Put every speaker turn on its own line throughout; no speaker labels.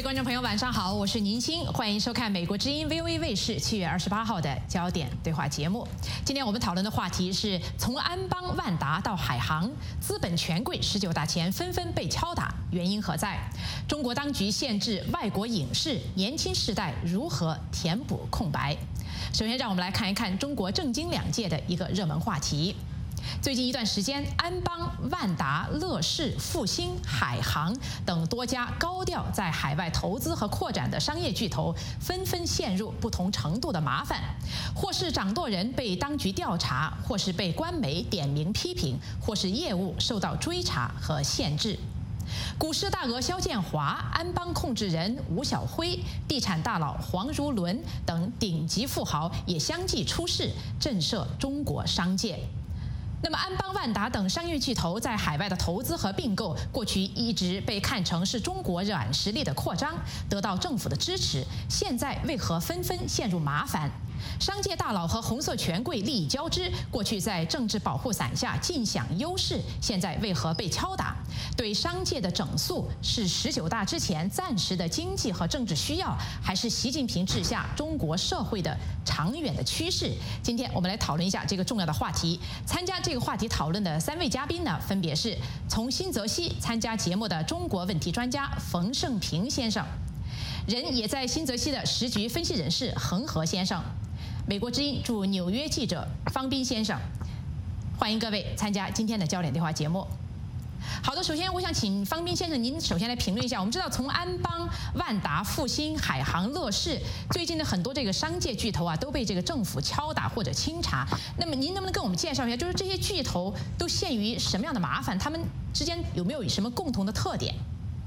观众朋友，晚上好，我是宁青，欢迎收看美国之音 VOA 卫视7月28号的焦点对话节目。今天我们讨论的话题是从安邦、万达到海航，资本权贵19大前纷纷被敲打，原因何在？中国当局限制外国影视，年轻世代如何填补空白？首先，让我们来看一看中国政经两界的一个热门话题。最近一段时间，安邦、万达、乐视、复星、海航等多家高调在海外投资和扩展的商业巨头，纷纷陷入不同程度的麻烦，或是掌舵人被当局调查，或是被官媒点名批评，或是业务受到追查和限制。股市大鳄肖建华、安邦控制人吴晓辉、地产大佬黄如伦等顶级富豪也相继出事，震慑中国商界。那么，安邦、万达等商业巨头在海外的投资和并购，过去一直被看成是中国软实力的扩张，得到政府的支持。现在为何纷纷陷入麻烦？商界大佬和红色权贵利益交织，过去在政治保护伞下尽享优势，现在为何被敲打？对商界的整肃是19大之前暂时的经济和政治需要，还是习近平治下中国社会的长远的趋势？今天我们来讨论一下这个重要的话题。参加这个话题讨论的3位嘉宾呢，分别是从新泽西参加节目的中国问题专家冯胜平先生，人也在新泽西的时局分析人士恒河先生，美国之音驻纽约记者方斌先生，欢迎各位参加今天的焦点对话节目。好的，首先我想请方斌先生，您首先来评论一下。我们知道，从安邦、万达、复星、海航、乐视，最近的很多这个商界巨头啊，都被这个政府敲打或者清查。那么您能不能跟我们介绍一下，就是这些巨头都陷于什么样的麻烦？他们之间有没有什么共同的特点？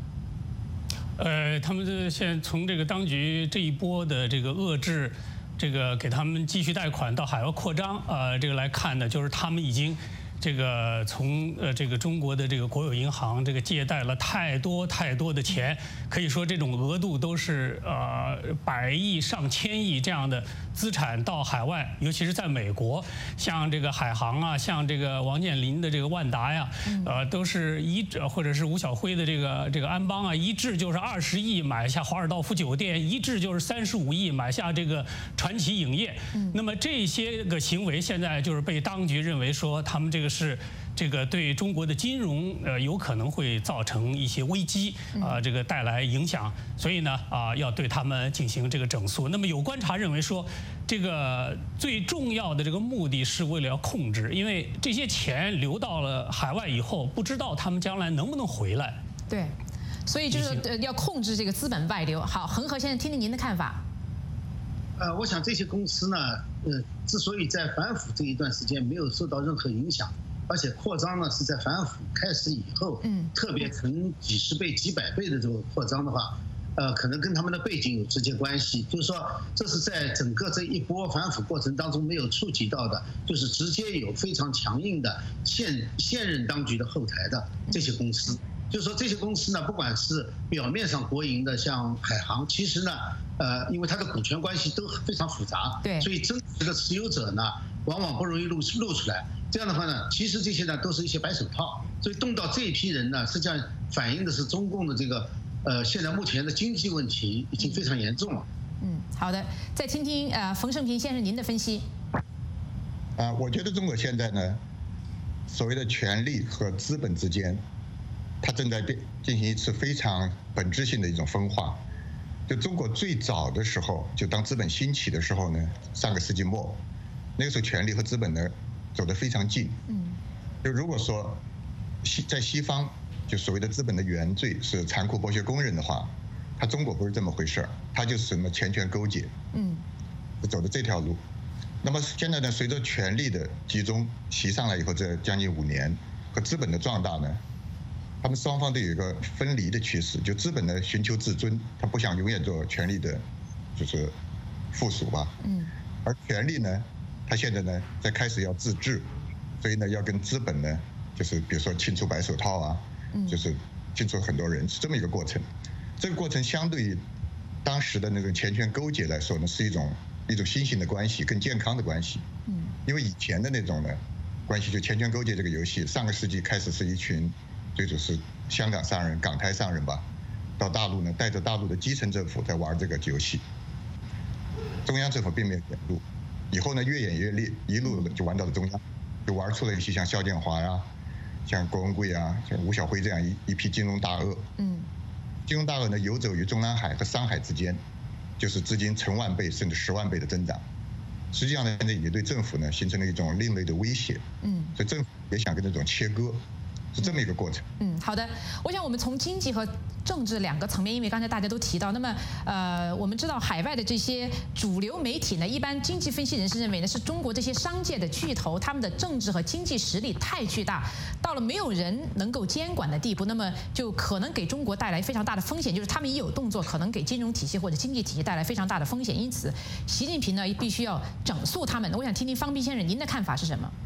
他们现在从这个当局这一波的这个遏制，这个给他们继续贷款到海外扩张，这个来看呢，就是他们已经这个从这个中国的这个国有银行这个借贷了太多的钱，可以说这种额度都是100亿上千亿这样的资产到海外，尤其是在美国，像这个海航啊，像这个王健林的这个万达呀，都是或者是吴晓辉的这个安邦啊，一掷就是20亿买下华尔道夫酒店，一掷就是35亿买下这个传奇影业。那么这些个行为现在就是被当局认为说他们是这个对中国的金融有可能会造成一些危机这个带来影响，所以呢要对他们进行这个整肃。那么有观察认为说，这个最重要的这个目的是为了要控制，因为这些钱流到了海外以后，不知道他们将来能不能回来。
对，所以就是要控制这个资本外流。好，恒河先生，听听您的看法。
我想这些公司呢，之所以在反腐这一段时间没有受到任何影响，而且扩张呢是在反腐开始以后，特别成几十倍、几百倍的这个扩张的话，可能跟他们的背景有直接关系。就是说，这是在整个这一波反腐过程当中没有触及到的，就是直接有非常强硬的现任当局的后台的这些公司。就是说这些公司呢，不管是表面上国营的，像海航，其实呢，因为它的股权关系都非常复杂，
对，所
以真实的持有者呢，往往不容易露出来。这样的话呢，其实这些呢都是一些白手套，所以动到这一批人呢，实际上反映的是中共的这个现在目前的经济问题已经非常严重了。
好的，再听听冯胜平先生您的分析。
我觉得中国现在呢，所谓的权力和资本之间，它正在进行一次非常本质性的一种分化。就中国最早的时候，就当资本兴起的时候呢，上个世纪末，那个时候权力和资本呢走得非常近。就如果说在西方，就所谓的资本的原罪是残酷剥削工人的话，它中国不是这么回事儿，它就是什么钱权勾结，走的这条路。那么现在呢，随着权力的集中袭上来以后，这将近5年和资本的壮大呢，他们双方都有一个分离的趋势，就资本呢寻求自尊，他不想永远做权力的，就是附属吧。而权力呢，他现在呢在开始要自治，所以呢要跟资本呢，就是比如说清除白手套啊，就是清除很多人，是这么一个过程。这个过程相对于当时的那种钱权勾结来说呢，是一种新型的关系，更健康的关系。因为以前的那种呢关系，就钱权勾结这个游戏，上个世纪开始是一群。最主是香港商人、港台商人吧， 到大陆呢，带着大陆的基层政府在玩这个游戏，中央政府并没有卷入，以后呢越演越烈，一路就玩到了中央，就玩出了一些像肖建华呀、像郭文贵啊、像吴晓辉这样一批金融大鳄。金融大鳄呢游走于中南海和上海之间，就是资金成万倍甚至10万倍的增长。实际上呢，也对政府呢形成了一种另类的威胁。所以政府也想跟这种切割。是这么一个过程。
好的，我想我们从经济和政治两个层面，因为刚才大家都提到，那么我们知道海外的这些主流媒体呢，一般经济分析人士认为呢，是中国这些商界的巨头，他们的政治和经济实力太巨大，到了没有人能够监管的地步，那么就可能给中国带来非常大的风险，就是他们一有动作，可能给金融体系或者经济体系带来非常大的风险。因此，习近平呢必须要整肃他们。我想听听方斌先生您的看法是什么？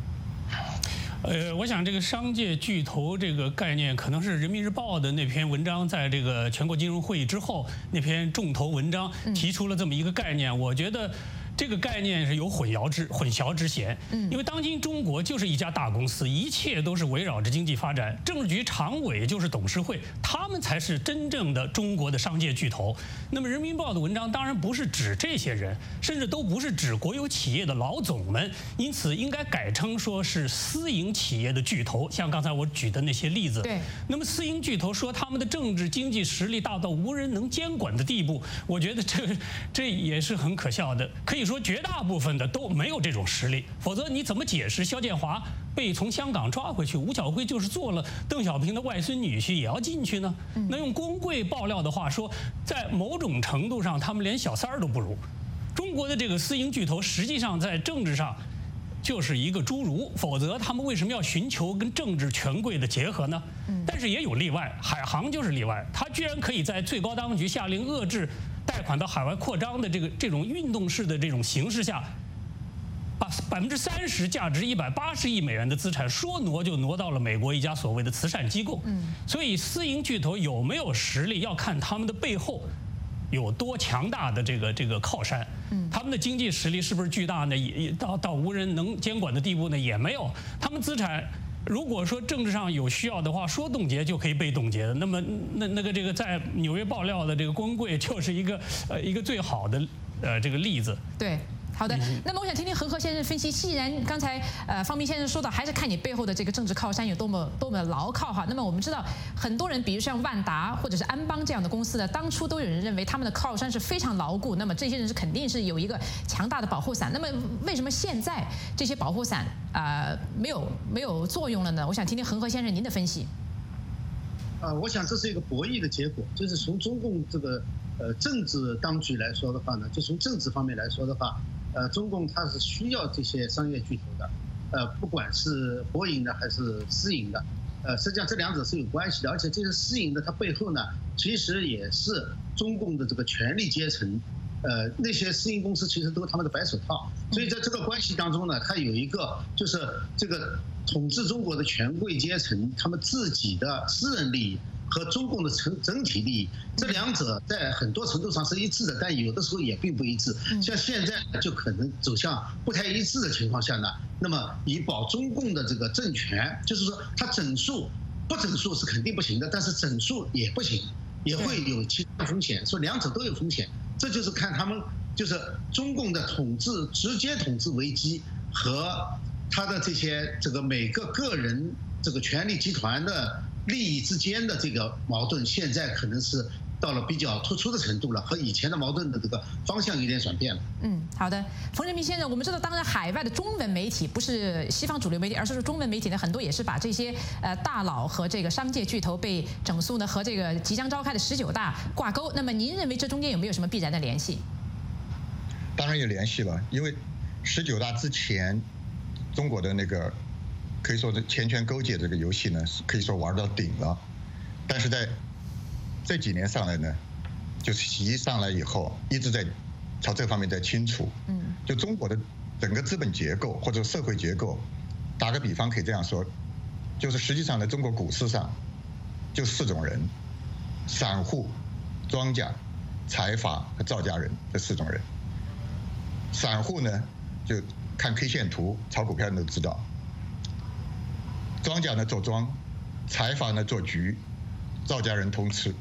我想这个商界巨头这个概念，可能是人民日报的那篇文章在这个全国金融会议之后那篇重头文章提出了这么一个概念。我觉得这个概念是有混淆之嫌。因为当今中国就是一家大公司，一切都是围绕着经济发展，政治局常委就是董事会，他们才是真正的中国的商界巨头。那么人民日报的文章当然不是指这些人，甚至都不是指国有企业的老总们，因此应该改称说是私营企业的巨头，像刚才我举的那些例子。
对。
那么私营巨头说他们的政治经济实力大到无人能监管的地步，我觉得这也是很可笑的。可以说绝大部分的都没有这种实力，否则你怎么解释肖建华被从香港抓回去，吴晓辉就是做了邓小平的外孙女婿也要进去呢？那用郭文贵爆料的话说，在某种程度上他们连小三儿都不如。中国的这个私营巨头实际上在政治上就是一个侏儒，否则他们为什么要寻求跟政治权贵的结合呢？但是也有例外，海航就是例外，他居然可以在最高当局下令遏制贷款到海外扩张的这种运动式的这种形势下，把30%价值180亿美元的资产说挪就挪到了美国一家所谓的慈善机构。所以私营巨头有没有实力，要看他们的背后有多强大的这个靠山。他们的经济实力是不是巨大呢？也到无人能监管的地步呢？也没有。他们资产如果说政治上有需要的话，说冻结就可以被冻结的。那么这个在纽约爆料的这个郭文贵就是一个最好的这个例子。
对。好的，那么我想听听何先生分析。既然刚才方斌先生说到，还是看你背后的这个政治靠山有多么牢靠哈。那么我们知道，很多人，比如像万达或者是安邦这样的公司呢，当初都有人认为他们的靠山是非常牢固，那么这些人是肯定是有一个强大的保护伞。那么为什么现在这些保护伞没有作用了呢？我想听听何先生您的分析。
我想这是一个博弈的结果，就是从中共这个政治当局来说的话呢，就从政治方面来说的话。中共它是需要这些商业巨头的，不管是国营的还是私营的，实际上这两者是有关系的，而且这些私营的它背后呢，其实也是中共的这个权力阶层，那些私营公司其实都是他们的白手套，所以在这个关系当中呢，它有一个就是这个统治中国的权贵阶层他们自己的私人利益和中共的整体利益，这两者在很多程度上是一致的，但有的时候也并不一致。像现在就可能走向不太一致的情况下呢，那么以保中共的这个政权，就是说它整肃不整肃是肯定不行的，但是整肃也不行，也会有其他风险，所以两者都有风险。这就是看他们就是中共的直接统治危机和他的这个每个个人这个权力集团的利益之间的这个矛盾，现在可能是到了比较突出的程度了，和以前的矛盾的这个方向有点转变了。
好的，冯仁明先生，我们知道，当然海外的中文媒体不是西方主流媒体，而是说中文媒体呢，很多也是把这些大佬和这个商界巨头被整肃呢，和这个即将召开的19大挂钩。那么您认为这中间有没有什么必然的联系？
当然有联系了，因为19大之前，中国的那个可以说是钱权勾结这个游戏呢，可以说玩到顶了。但是在这几年上来呢，就是习上来以后，一直在朝这方面在清除。就中国的整个资本结构或者社会结构，打个比方可以这样说，就是实际上呢，中国股市上就4种人：散户、庄家、财阀和造家人这4种人。散户呢，就看 K 线图、炒股票你都知道。庄家呢做庄，财阀呢做局，造家人通吃。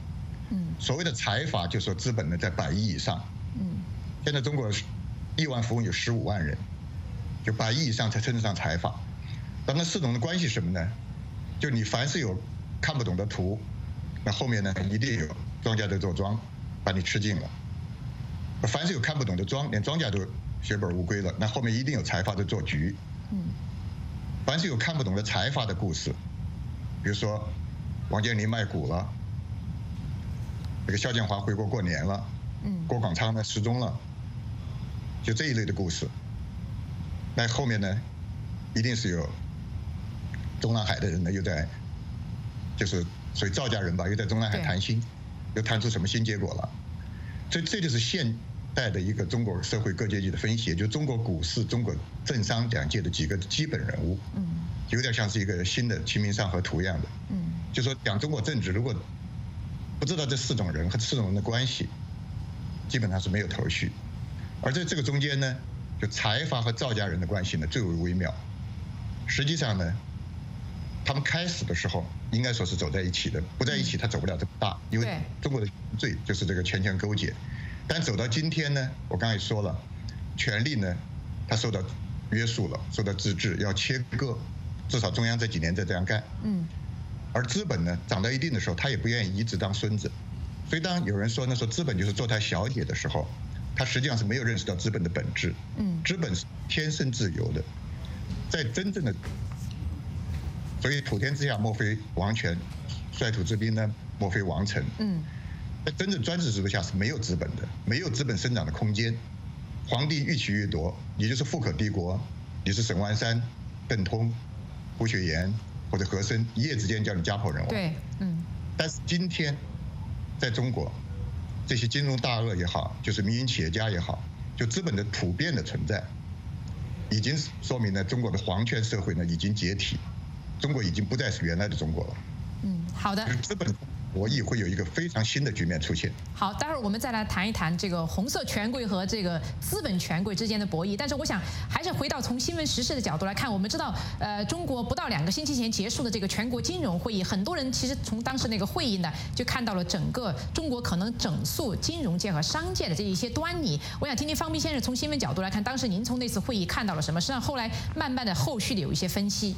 所谓的财阀，就是说资本呢在100亿以上。现在中国亿万富翁有15万人，就100亿以上才称得上财阀。但那4种的关系是什么呢？就你凡是有看不懂的图，那后面呢一定有庄家在做庄，把你吃尽了。凡是有看不懂的庄，连庄家都血本无归了，那后面一定有财阀在做局。凡是有看不懂的财阀的故事，比如说王健林卖股了，这个肖建华回国过年了，郭广昌呢失踪了，就这一类的故事。那后面呢，一定是有中南海的人呢又在，就是所谓赵家人吧，又在中南海谈心，又谈出什么新结果了。所以这就是现代的一个中国社会各阶级的分析，也就是中国股市、中国政商两界的几个基本人物，有点像是一个新的《清明上河图》一样的，就说讲中国政治，如果不知道这4种人和4种人的关系，基本上是没有头绪。而在这个中间呢，就财阀和赵家人的关系呢最为微妙。实际上呢，他们开始的时候应该说是走在一起的，不在一起他走不了这么大，因为中国的罪就是这个权权勾结。但走到今天呢，我刚才也说了，权力呢它受到约束了，受到自治，要切割，至少中央这几年在这样干。而资本呢长到一定的时候，他也不愿意一直当孙子。所以当有人说资本就是坐台小姐的时候，他实际上是没有认识到资本的本质。资本是天生自由的，在真正的，所以普天之下莫非王权，率土之滨呢莫非王臣。在真正专制制度下是没有资本的，没有资本生长的空间。皇帝欲取欲夺，你就是富可敌国，你是沈万三、邓通、胡雪岩或者和珅，一夜之间叫你家破人亡。
对，
但是今天，在中国，这些金融大鳄也好，就是民营企业家也好，就资本的普遍的存在，已经说明了中国的皇权社会呢已经解体，中国已经不再是原来的中国了。
好的。
资本博弈会有一个非常新的局面出现。
好，待会儿我们再来谈一谈这个红色权贵和这个资本权贵之间的博弈。但是我想还是回到从新闻时事的角度来看，我们知道，中国不到2个星期前结束的这个全国金融会议，很多人其实从当时那个会议呢，就看到了整个中国可能整肃金融界和商界的这一些端倪。我想听听方斌先生从新闻角度来看，当时您从那次会议看到了什么？实际上后来慢慢的后续的有一些分析。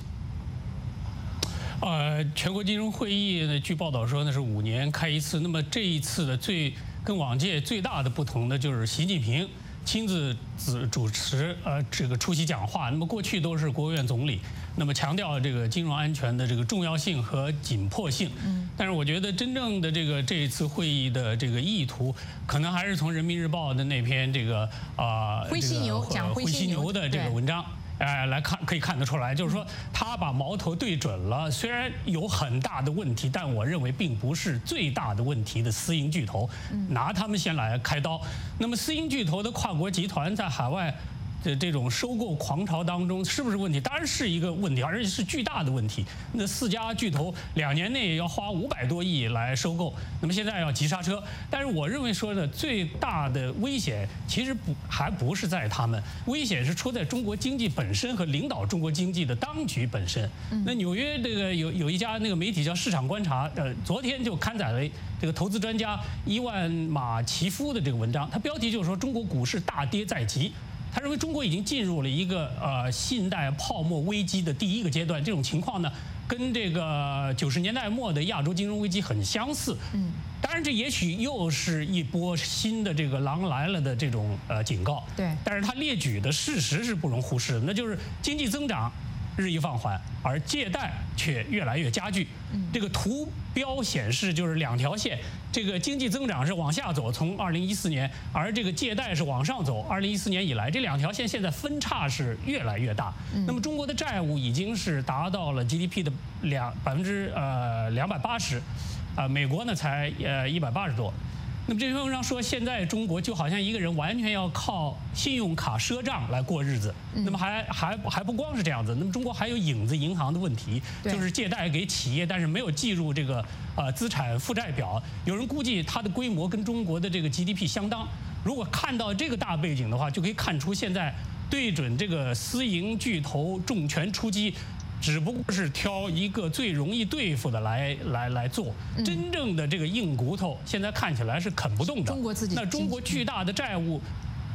全国金融会议呢，据报道说那是5年开一次。那么这一次的跟往届最大的不同的就是习近平亲自主持这个出席讲话。那么过去都是国务院总理，那么强调这个金融安全的这个重要性和紧迫性。但是我觉得真正的这一次会议的这个意图，可能还是从人民日报的那篇这个
灰犀牛讲灰犀牛
的这个文章。来看可以看得出来，就是说他把矛头对准了，虽然有很大的问题，但我认为并不是最大的问题的私营巨头，拿他们先来开刀。那么私营巨头的跨国集团在海外的这种收购狂潮当中，是不是问题？当然是一个问题，而且是巨大的问题。那4家巨头2年内要花500多亿来收购，那么现在要急刹车。但是我认为说呢，最大的危险其实还不是在他们，危险是出在中国经济本身和领导中国经济的当局本身。那纽约这个有一家那个媒体叫市场观察，昨天就刊载了这个投资专家伊万马奇夫的这个文章，他标题就是说中国股市大跌在即。他认为中国已经进入了一个信贷泡沫危机的第1个阶段，这种情况呢，跟这个90年代末的亚洲金融危机很相似。当然这也许又是一波新的这个狼来了的这种警告。
对。
但是他列举的事实是不容忽视的，那就是经济增长日益放缓，而借贷却越来越加剧。这个图标显示就是2条线，这个经济增长是往下走，从2014年，而这个借贷是往上走。2014年以来，这2条线现在分差是越来越大。那么中国的债务已经是达到了 GDP 的280%，美国呢才180多。那么这篇文章说，现在中国就好像一个人完全要靠信用卡赊账来过日子。那么还不光是这样子，那么中国还有影子银行的问题，就是借贷给企业，但是没有计入这个资产负债表。有人估计它的规模跟中国的这个 GDP 相当。如果看到这个大背景的话，就可以看出现在对准这个私营巨头重拳出击。 只不过是挑一个最容易对付的来做，真正的这个硬骨头现在看起来是啃不动的。
中国自己
那中国巨大的债务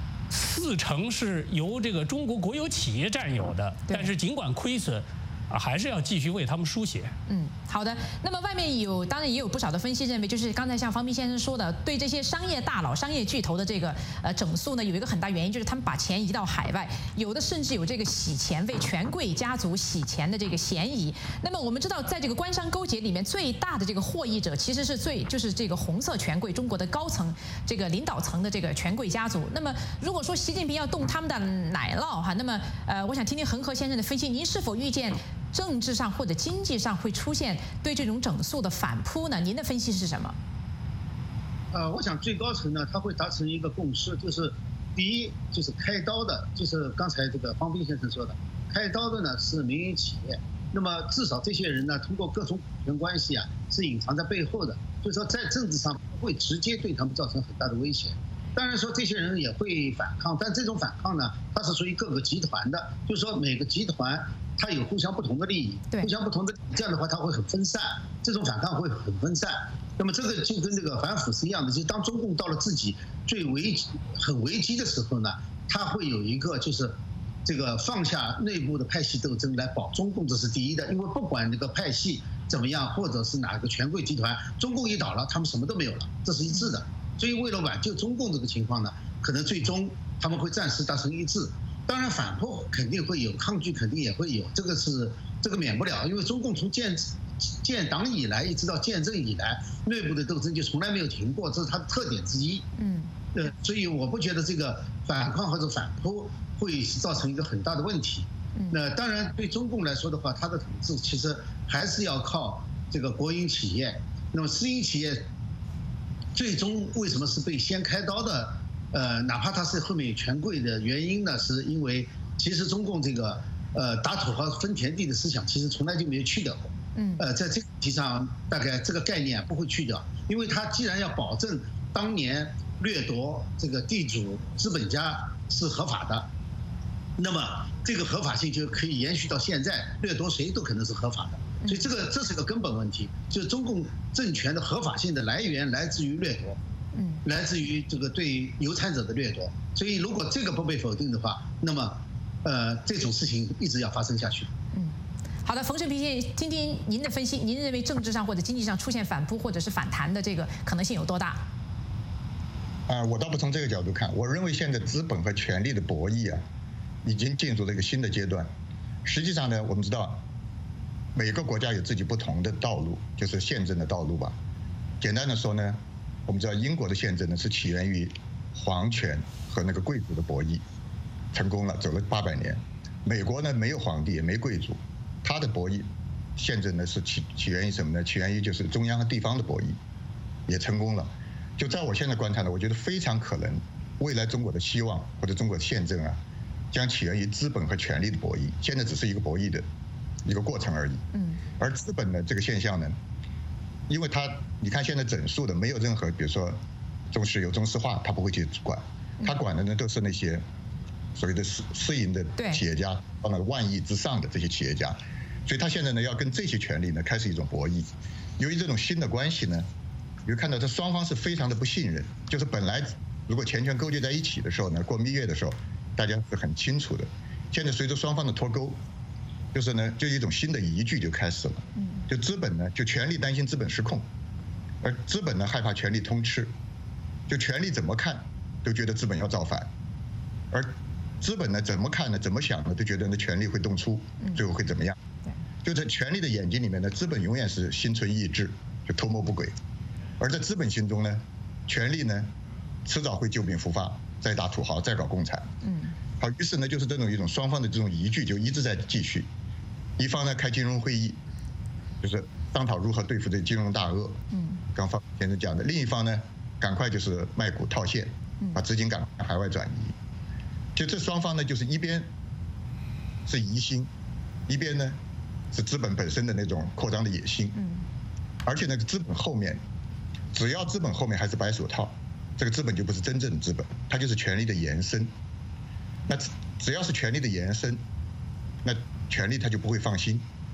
，40%是由这个中国国有企业占有的，但是尽管亏损，还是要继续为他们输血。
好的。那么外面当然也有不少的分析认为，就是刚才像方斌先生说的，对这些商业大佬、商业巨头的这个整肃呢，有一个很大原因就是他们把钱移到海外，有的甚至有这个洗钱、为权贵家族洗钱的这个嫌疑。那么我们知道，在这个官商勾结里面，最大的这个获益者其实就是这个红色权贵，中国的高层这个领导层的这个权贵家族。那么如果说习近平要动他们的奶酪哈，那么我想听听恒河先生的分析，您是否预见政治上或者经济上会出现对这种整肃的反扑呢？您的分析是什么？
我想最高层呢，他会达成一个共识，就是第一，就是开刀的，就是刚才这个方斌先生说的，开刀的呢是民营企业。那么至少这些人呢，通过各种股权关系啊，是隐藏在背后的，就是说在政治上不会直接对他们造成很大的威胁。当然说这些人也会反抗，但这种反抗呢，它是属于各个集团的，就是说每个集团它有互相不同的利益，互相不同的利益，这样的话它会很分散，这种反抗会很分散。那么这个就跟这个反腐是一样的，就是当中共到了自己很危机的时候呢，它会有一个就是这个放下内部的派系斗争来保中共，这是第一的，因为不管这个派系怎么样，或者是哪个权贵集团，中共一倒了，他们什么都没有了，这是一致的。所以为了挽救中共这个情况呢，可能最终他们会暂时达成一致。当然反扑肯定会有，抗拒肯定也会有，这个免不了，因为中共从建党以来一直到建政以来，内部的斗争就从来没有停过，这是它的特点之一。所以我不觉得这个反抗或者反扑会造成一个很大的问题。那当然对中共来说的话，它的统治其实还是要靠这个国营企业。那么私营企业最终为什么是被先开刀的？哪怕它是后面有权贵的原因呢，是因为其实中共这个打土豪分田地的思想其实从来就没有去掉过。在这个问题上，大概这个概念不会去掉，因为它既然要保证当年掠夺这个地主资本家是合法的，那么这个合法性就可以延续到现在，掠夺谁都可能是合法的。所以这是个根本问题，就是中共政权的合法性的来源来自于掠夺，来自于这个对有产者的掠夺。所以如果这个不被否定的话，那么这种事情一直要发生下去。
好的，冯胜平先生，听听您的分析，您认为政治上或者经济上出现反扑或者是反弹的这个可能性有多大？
我倒不从这个角度看，我认为现在资本和权力的博弈啊，已经进入了一个新的阶段。实际上呢，我们知道每个国家有自己不同的道路，就是宪政的道路吧。简单的说呢，我们知道英国的宪政呢是起源于皇权和那个贵族的博弈，成功了，走了800年。美国呢没有皇帝也没贵族，它的博弈宪政呢是起源于什么呢？起源于就是中央和地方的博弈，也成功了。就在我现在观察呢，我觉得非常可能，未来中国的希望或者中国的宪政啊，将起源于资本和权力的博弈。现在只是一个博弈的一个过程而已。而资本的这个现象呢，因为你看现在整肃的没有任何，比如说中石油、中石化，他不会去管，他管的呢都是那些所谓的私营的企业家，到那个万亿之上的这些企业家，所以他现在呢要跟这些权力呢开始一种博弈。由于这种新的关系呢，你会看到这双方是非常的不信任，就是本来如果钱权勾结在一起的时候呢，过蜜月的时候，大家是很清楚的。现在随着双方的脱钩，就是呢，就一种新的疑惧就开始了。就资本呢，就权力担心资本失控，而资本呢害怕权力通吃，就权力怎么看都觉得资本要造反，而资本呢怎么看呢，怎么想呢，都觉得呢权力会动粗，最后会怎么样？就在权力的眼睛里面呢，资本永远是心存异志，就图谋不轨；而在资本心中呢，权力呢迟早会旧病复发，再打土豪，再搞共产。好，于是呢就是一种双方的这种疑惧就一直在继续。一方呢开金融会议，就是商讨如何对付这金融大鳄。刚方先生讲的，另一方呢赶快就是卖股套现，把资金赶快海外转移。就这双方呢，就是一边是疑心，一边呢是资本本身的那种扩张的野心。而且呢，资本后面，只要资本后面还是白手套，这个资本就不是真正的资本，它就是权力的延伸。那只要是权力的延伸，那权力它就不会放心，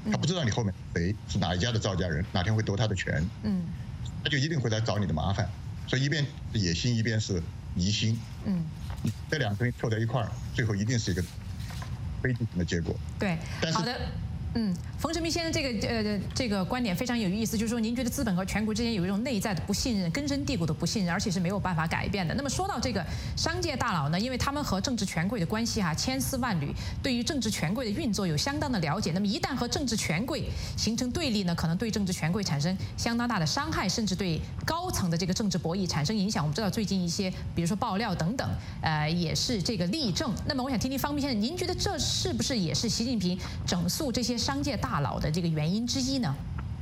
他不知道你后面谁是哪一家的造假人，哪天会夺他的权，他就一定会来找你的麻烦。所以一边是野心，一边是疑心，这两个东西凑在一块儿，最后一定是一个悲剧性的结果。
对，好的。冯成明先生这个观点非常有意思，就是说您觉得资本和权贵之间有一种内在的不信任，根深蒂固的不信任，而且是没有办法改变的。那么说到这个商界大佬呢，因为他们和政治权贵的关系千丝万缕，对于政治权贵的运作有相当的了解。那么一旦和政治权贵形成对立呢，可能对政治权贵产生相当大的伤害，甚至对高层的这个政治博弈产生影响。我们知道最近一些比如说爆料等等，也是这个例证。那么我想听听方斌先生，您觉得这是不是也是习近平整肃这些商界大佬的这个原因之一呢？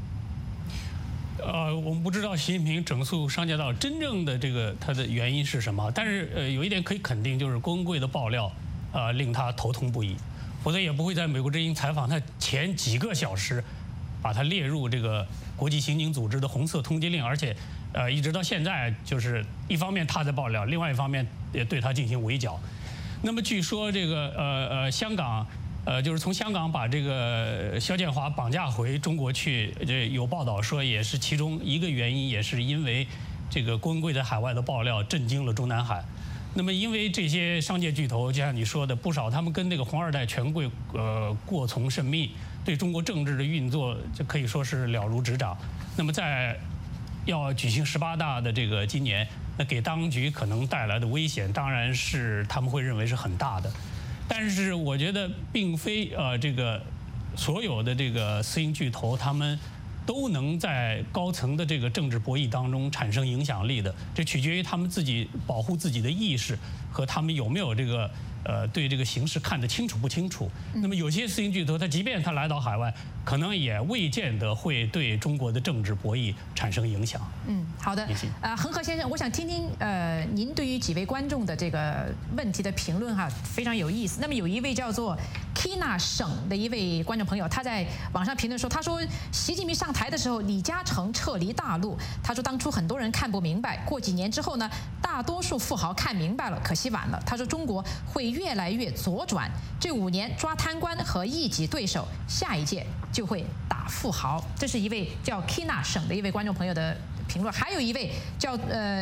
我们不知道习近平整肃商界大佬真正的这个他的原因是什么，但是有一点可以肯定，就是郭文贵的爆料令他头痛不已，否则也不会在美国之音采访他前几个小时把他列入这个国际刑警组织的红色通缉令，而且一直到现在，就是一方面他在爆料，另外一方面也对他进行围剿。那么据说这个香港。就是从香港把这个肖建华绑架回中国去，有报道说也是其中一个原因，也是因为这个郭文贵在海外的爆料震惊了中南海。那么因为这些商界巨头，就像你说的，不少他们跟那个红二代权贵过从甚密，对中国政治的运作就可以说是了如指掌。那么在要举行18大的这个今年，那给当局可能带来的危险，当然是他们会认为是很大的。但是我觉得并非这个所有的这个私营巨头他们都能在高层的这个政治博弈当中产生影响力的，这取决于他们自己保护自己的意识和他们有没有这个对这个形势看得清楚不清楚。那么有些私营巨头，他即便他来到海外，可能也未见得会对中国的政治博弈产生影响。
好的。恒河先生，我想听听您对于几位观众的这个问题的评论非常有意思。那么有一位叫做 Kina 省的一位观众朋友，他在网上评论说，他说习近平上台的时候，李嘉诚撤离大陆，他说当初很多人看不明白，过几年之后呢，大多数富豪看明白了，可惜晚了。他说中国会越来越左转，这5年抓贪官和异己对手，下一届就会打富豪。这是一位叫 Kina 省的一位观众朋友的评论。还有一位叫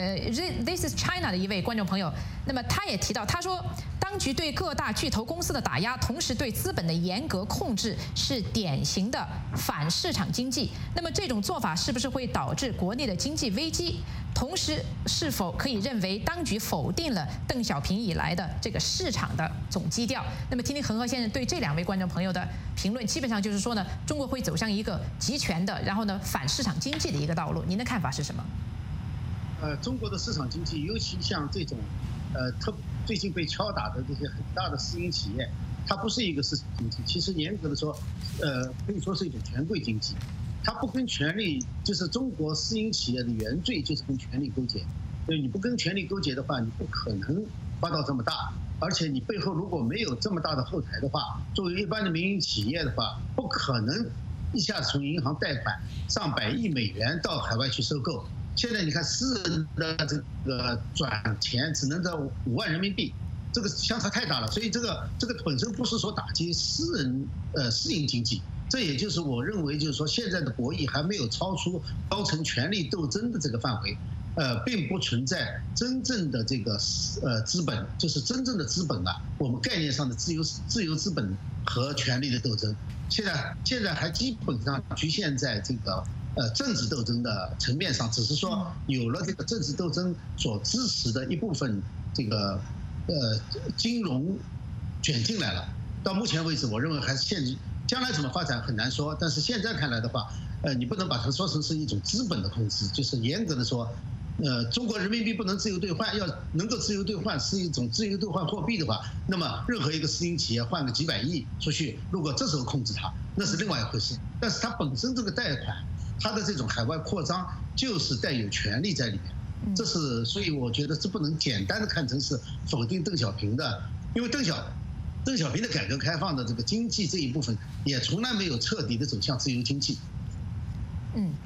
This is China 的一位观众朋友，那么他也提到，他说当局对各大巨头公司的打压，同时对资本的严格控制，是典型的反市场经济。那么这种做法是不是会导致国内的经济危机？同时，是否可以认为当局否定了邓小平以来的这个市场的总基调？那么听听恒河先生对这2位观众朋友的评论，基本上就是说呢，中国会走向一个集权的，然后呢反市场经济的一个道路。您的看法是什么？
中国的市场经济，尤其像这种最近被敲打的这些很大的私营企业，它不是一个市场经济，其实严格的说，可以说是一种权贵经济。它不跟权力，就是中国私营企业的原罪就是跟权力勾结。所以你不跟权力勾结的话，你不可能发到这么大。而且你背后如果没有这么大的后台的话，作为一般的民营企业的话，不可能一下子从银行贷款上百亿美元到海外去收购。现在你看私人的这个转钱只能在5万人民币，这个相差太大了。所以这个本身不是说打击私营经济。这也就是我认为，就是说现在的博弈还没有超出高层权力斗争的这个范围，并不存在真正的这个资本，就是真正的资本我们概念上的自由资本和权力的斗争，现在还基本上局限在这个政治斗争的层面上，只是说有了这个政治斗争所支持的一部分这个金融卷进来了。到目前为止，我认为还是限制。将来怎么发展很难说，但是现在看来的话，你不能把它说成是一种资本的控制，就是严格的说，中国人民币不能自由兑换，要能够自由兑换是一种自由兑换货币的话，那么任何一个私营企业换个几百亿出去，如果这时候控制它，那是另外一回事。但是它本身这个贷款，它的这种海外扩张就是带有权利在里面，所以我觉得这不能简单的看成是否定邓小平的，因为邓小平的改革开放的这个经济这一部分也从来没有彻底的走向自由经济。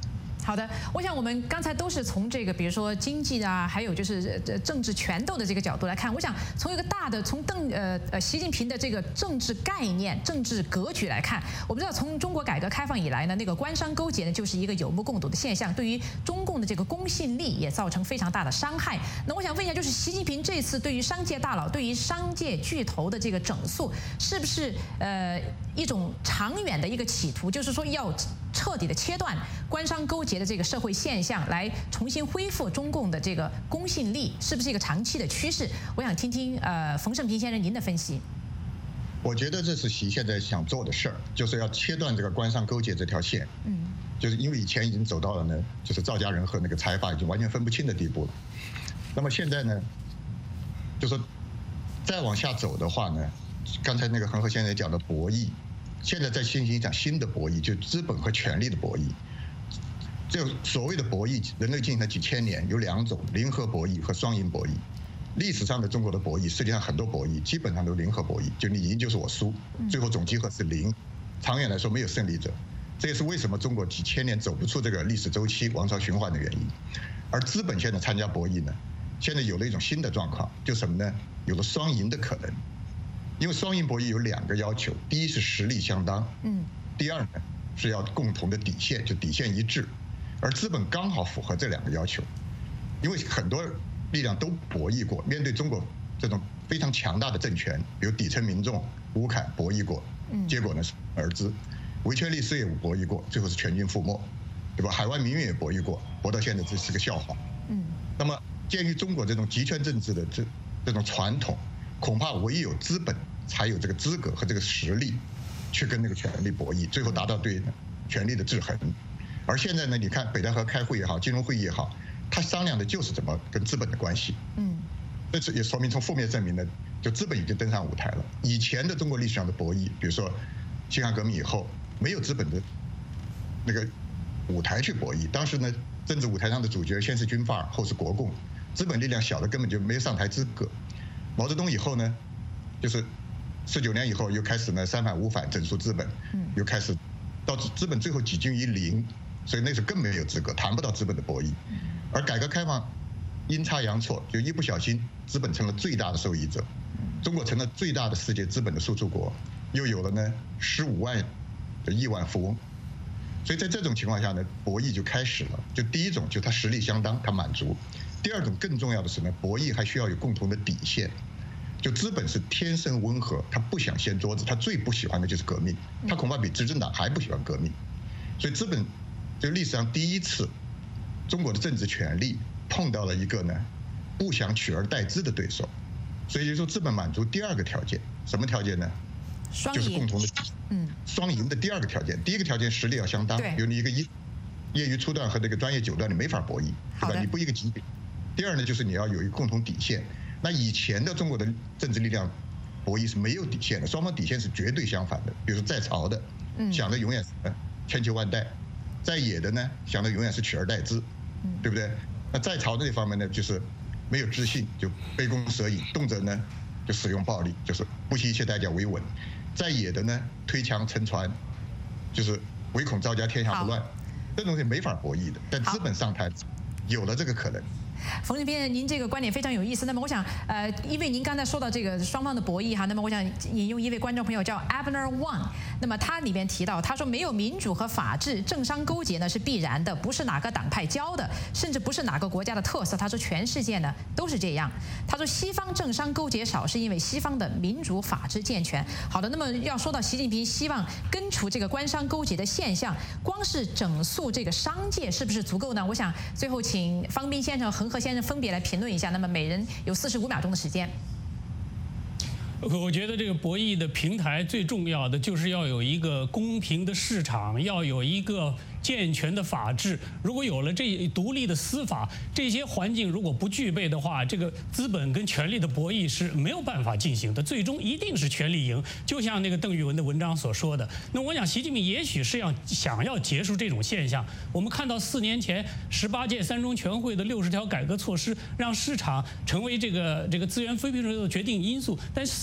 好的，我想我们刚才都是从这个，比如说经济啊，还有就是政治权斗的这个角度来看。我想从一个大的，从习近平的这个政治概念、政治格局来看，我们知道从中国改革开放以来呢，那个官商勾结呢就是一个有目共睹的现象，对于中共的这个公信力也造成非常大的伤害。那我想问一下，就是习近平这次对于商界大佬、对于商界巨头的这个整肃，是不是一种长远的一个企图，就是说要彻底的切断官商勾结的这个社会现象，来重新恢复中共的这个公信力，是不是一个长期的趋势？我想听听冯胜平先生您的分析。
我觉得这是习现在想做的事儿，就是要切断这个官商勾结这条线。就是因为以前已经走到了呢，就是赵家人和那个财阀已经完全分不清的地步了。那么现在呢，就是再往下走的话呢，刚才那个恒河先生讲的博弈，现在在进行一场新的博弈，就资本和权力的博弈。这所谓的博弈，人类进行了几千年，有2种：零和博弈和双赢博弈。历史上的中国的博弈，实际上很多博弈基本上都零和博弈，就你赢就是我输，最后总积合是0，长远来说没有胜利者。这也是为什么中国几千年走不出这个历史周期、王朝循环的原因。而资本现在参加博弈呢，现在有了一种新的状况，就什么呢？有了双赢的可能。因为双赢博弈有2个要求：第一是实力相当，第二呢是要共同的底线，就底线一致。而资本刚好符合这2个要求，因为很多力量都博弈过，面对中国这种非常强大的政权，比如底层民众吴凯博弈过，结果呢是而知；维权律师也博弈过，最后是全军覆没，对吧？海外民运也博弈过，博到现在这是个笑话。那么鉴于中国这种集权政治的这种传统，恐怕唯有资本才有这个资格和这个实力去跟那个权力博弈，最后达到对权力的制衡。而现在呢，你看北戴河开会也好，金融会议也好，他商量的就是怎么跟资本的关系。这也说明从负面证明呢，就资本已经登上舞台了。以前的中国历史上的博弈，比如说辛亥革命以后，没有资本的那个舞台去博弈。当时呢，政治舞台上的主角先是军阀，后是国共，资本力量小的根本就没有上台资格。毛泽东以后呢，就是19年以后又开始呢3反5反整肃资本，又开始到资本最后几近于0。所以那时候更没有资格，谈不到资本的博弈。而改革开放阴差阳错，就一不小心，资本成了最大的受益者，中国成了最大的世界资本的输出国，又有了呢15万的亿万富翁。所以在这种情况下呢，博弈就开始了。就第一种，就它实力相当，它满足；第二种更重要的是呢，博弈还需要有共同的底线。就资本是天生温和，他不想掀桌子，他最不喜欢的就是革命，他恐怕比执政党还不喜欢革命。所以资本就历史上第一次，中国的政治权力碰到了一个呢不想取而代之的对手，所以就说资本满足第2个条件，什么条件呢？就是共同的双赢的第2个条件。第1个条件实力要相当，比如你一个业余初段和这个专业9段你没法博弈，对吧？你不一个级别。第2呢，就是你要有一个共同底线。那以前的中国的政治力量博弈是没有底线的，双方底线是绝对相反的。比如说在朝的想的永远是千秋万代，在野的呢想的永远是取而代之，对不对？那在朝的这方面呢，就是没有知性，就杯弓蛇影，动辄呢就使用暴力，就是不惜一切代价维稳。在野的呢推墙沉船，就是唯恐赵家天下不乱，这东西没法博弈的。但资本上台有了这个可能。
冯胜平，您这个观点非常有意思。那么我想，因为您刚才说到这个双方的博弈哈，那么我想引用一位观众朋友叫 Abner One， 那么他里面提到，他说没有民主和法治，政商勾结呢是必然的，不是哪个党派教的，甚至不是哪个国家的特色。他说全世界呢都是这样。他说西方政商勾结少，是因为西方的民主法治健全。好的，那么要说到习近平希望根除这个官商勾结的现象，光是整肃这个商界是不是足够呢？我想最后请方斌先生、恒河先生分别来评论一下。那么每人有45秒钟的时间。
我觉得这个博弈的平台最重要的就是要有一个公平的市场，要有一个健全的法治。如果有了这独立的司法，这些环境如果不具备的话，这个资本跟权力的博弈是没有办法进行的，最终一定是权力赢。就像那个邓玉文的文章所说的，那我想习近平也许是想要结束这种现象。我们看到4年前18届3中全会的60条改革措施，让市场成为这个资源分配的决定因素，但4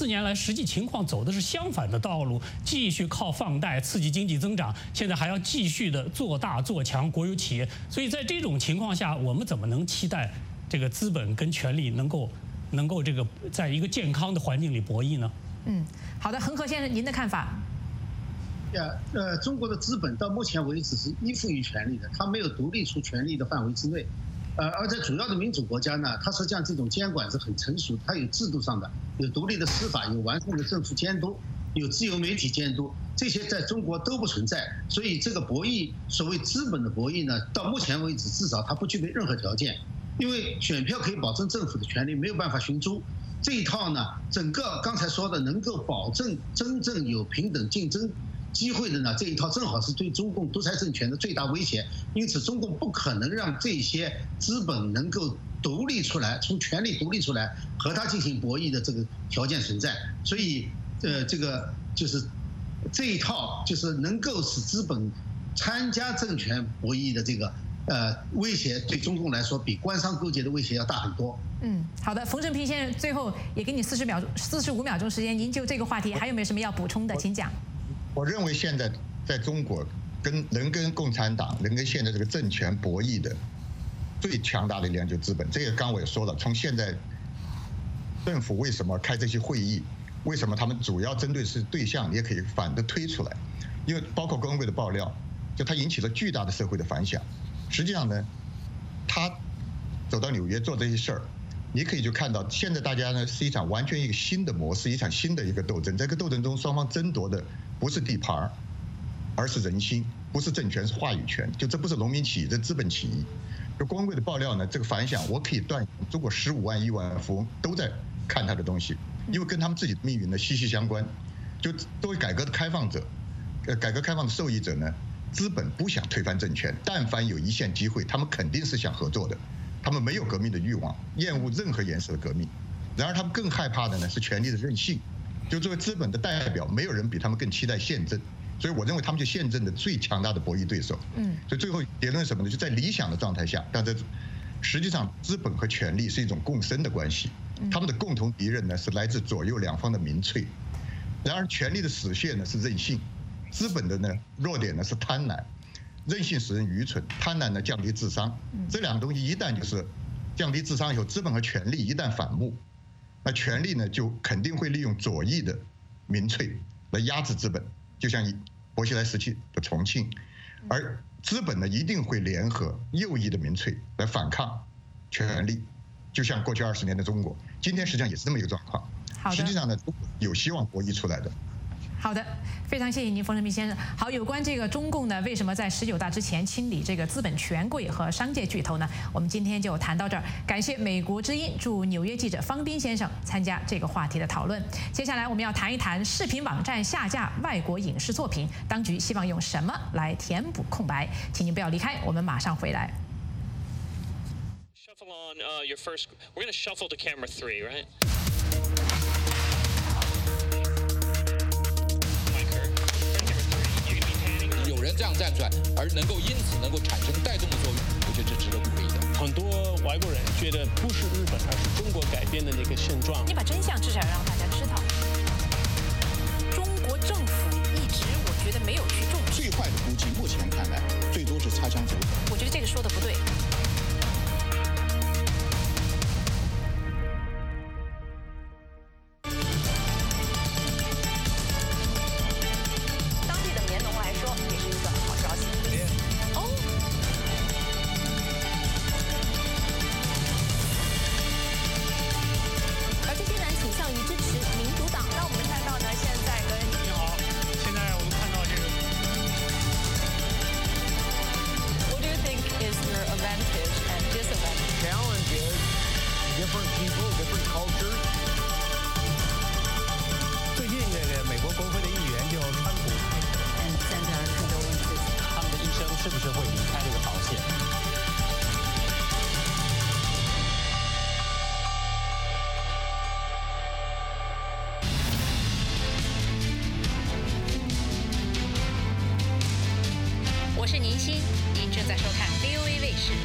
年来实际情况走的是相反的道路，继续靠放贷刺激经济增长，现在还要继续的做大做强国有企业。所以在这种情况下，我们怎么能期待这个资本跟权力能够这个在一个健康的环境里博弈呢？
好的，恒河先生，您的看法？
中国的资本到目前为止是依附于权力的，它没有独立出权力的范围之内。而在主要的民主国家呢，它实际上这种监管是很成熟，它有制度上的，有独立的司法，有完善的政府监督，有自由媒体监督，这些在中国都不存在。所以这个博弈，所谓资本的博弈呢，到目前为止至少它不具备任何条件，因为选票可以保证政府的权利，没有办法寻租。这一套呢，整个刚才说的能够保证真正有平等竞争机会的呢，这一套正好是对中共独裁政权的最大威胁。因此，中共不可能让这些资本能够独立出来，从权力独立出来和它进行博弈的这个条件存在。所以，这个就是这一套就是能够使资本参加政权博弈的这个威胁，对中共来说比官商勾结的威胁要大很多。
好的，冯正平先生，最后也给你45秒钟时间，您就这个话题还有没有什么要补充的，请讲。
我认为现在在中国跟共产党能跟现在这个政权博弈的最强大的力量就是资本。这个刚我也说了，从现在政府为什么开这些会议，为什么他们主要针对是对象，你也可以反的推出来，因为包括工会的爆料，就它引起了巨大的社会的反响。实际上呢，他走到纽约做这些事儿，你可以就看到现在大家呢是一场完全一个新的模式，一场新的一个斗争。在这个斗争中，双方争夺的不是地盘，而是人心，不是政权，是话语权。就这不是农民起义，这资本起义。就工会的爆料呢，这个反响，我可以断言，中国15万、1万富翁都在看他的东西，因为跟他们自己的命运呢息息相关。就作为改革开放的受益者呢，资本不想推翻政权，但凡有一线机会，他们肯定是想合作的。他们没有革命的欲望，厌恶任何颜色的革命。然而他们更害怕的呢是权力的任性。就作为资本的代表，没有人比他们更期待宪政，所以我认为他们就宪政的最强大的博弈对手。所以最后结论是什么呢？就在理想的状态下，但是实际上资本和权力是一种共生的关系，他们的共同敌人呢是来自左右两方的民粹。然而权力的死穴呢是任性，资本的呢弱点呢是贪婪，任性使人愚蠢，贪婪呢降低智商。这两个东西一旦就是降低智商以后，资本和权力一旦反目，那权力呢就肯定会利用左翼的民粹来压制资本，就像薄熙来时期的重庆，而资本呢一定会联合右翼的民粹来反抗权力，就像过去20年的中国，今天实际上也是这么一个状况。实际上呢，有希望博弈出来的。
好的，非常谢谢您，冯正平先生。好，有关这个中共呢，为什么在19大之前清理这个资本权贵和商界巨头呢？我们今天就谈到这儿。感谢美国之音驻纽约记者方斌先生参加这个话题的讨论。接下来我们要谈一谈视频网站下架外国影视作品，当局希望用什么来填补空白？请您不要离开，我们马上回来。
Shuffle on your first. We're going to shuffle to camera 3, right?
有人这样站出来，而能够因此能够产生带动的作用，我觉得这值得鼓励的。
很多外国人觉得不是日本，而是中国改变的那个现状。
你把真相至少让大家知道。中国政府一直我觉得没有去重视。
最坏的估计，目前看来，最多是擦枪走火。
我觉得这个说的不对。
最近这个美国国会的议员就川普，他们的一生是不是会离开这个保险？
我是宁欣，您正在收看 VOA 卫视。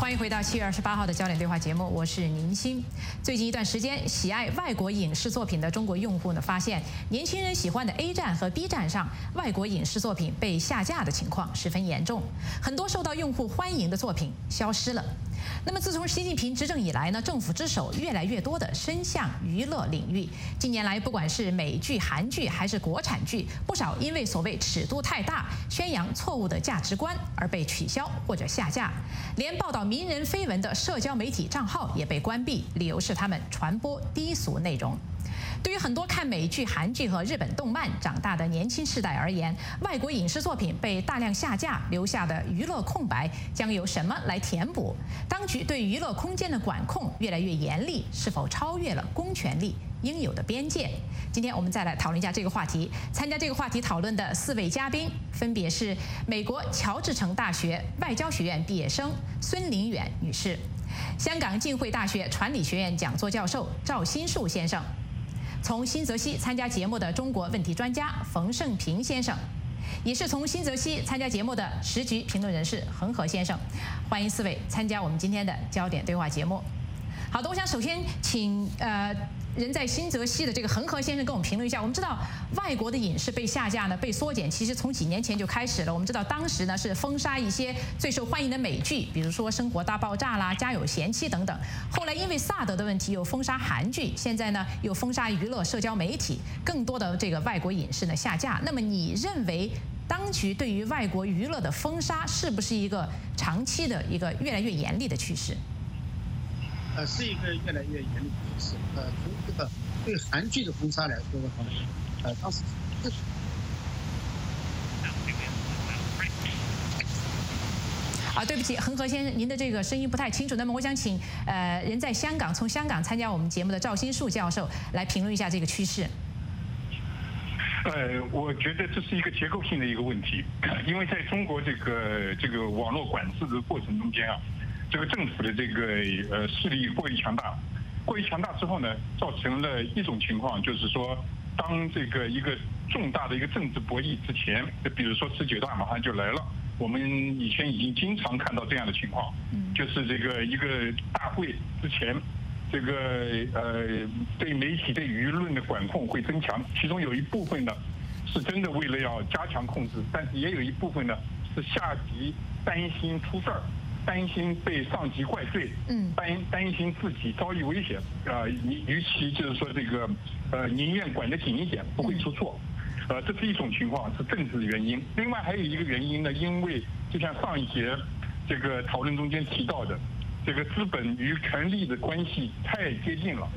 欢迎回到7月28号的焦点对话节目，我是宁鑫。最近一段时间，喜爱外国影视作品的中国用户呢，发现年轻人喜欢的 A 站和 B 站上外国影视作品被下架的情况十分严重，很多受到用户欢迎的作品消失了。那么，自从习近平执政以来呢，政府之手越来越多的伸向娱乐领域。近年来，不管是美剧、韩剧还是国产剧，不少因为所谓尺度太大、宣扬错误的价值观而被取消或者下架，连报道名人绯闻的社交媒体账号也被关闭，理由是他们传播低俗内容。对于很多看美剧、韩剧和日本动漫长大的年轻世代而言，外国影视作品被大量下架，留下的娱乐空白将由什么来填补？当局对娱乐空间的管控越来越严厉，是否超越了公权力应有的边界？今天我们再来讨论一下这个话题。参加这个话题讨论的4位嘉宾分别是美国乔治城大学外交学院毕业生孙林远女士，香港浸会大学传理学院讲座教授赵新树先生，从新泽西参加节目的中国问题专家冯胜平先生，也是从新泽西参加节目的时局评论人士恒河先生。欢迎4位参加我们今天的焦点对话节目。好的，我想首先请人在新泽西的这个恒河先生跟我们评论一下。我们知道外国的影视被下架呢，被缩减，其实从几年前就开始了。我们知道当时呢是封杀一些最受欢迎的美剧，比如说《生活大爆炸》啦、《家有贤妻》等等。后来因为萨德的问题又封杀韩剧，现在呢又封杀娱乐社交媒体，更多的这个外国影视呢下架。那么你认为当局对于外国娱乐的封杀是不是一个长期的一个越来越严厉的趋势？
是一个越来越严厉的趋势。从这个对韩剧的封杀来说的话呢，当时
对不起，恒河先生，您的这个声音不太清楚。那么我想请人在香港，从香港参加我们节目的赵新树教授来评论一下这个趋势。
我觉得这是一个结构性的一个问题，因为在中国这个网络管制的过程中间啊。这个政府的这个势力过于强大之后呢，造成了一种情况，就是说，当这个一个重大的一个政治博弈之前，比如说19大马上就来了，我们以前已经经常看到这样的情况，就是这个一个大会之前，这个对媒体对舆论的管控会增强，其中有一部分呢是真的为了要加强控制，但是也有一部分呢是下级担心出事儿。担心被上级怪罪，担心自己遭遇危险，与其就是说这个宁愿管得紧一点，不会出错，这是一种情况，是政治原因。另外还有一个原因呢，因为就像上一节这个讨论中间提到的，这个资本与权力的关系太接近了，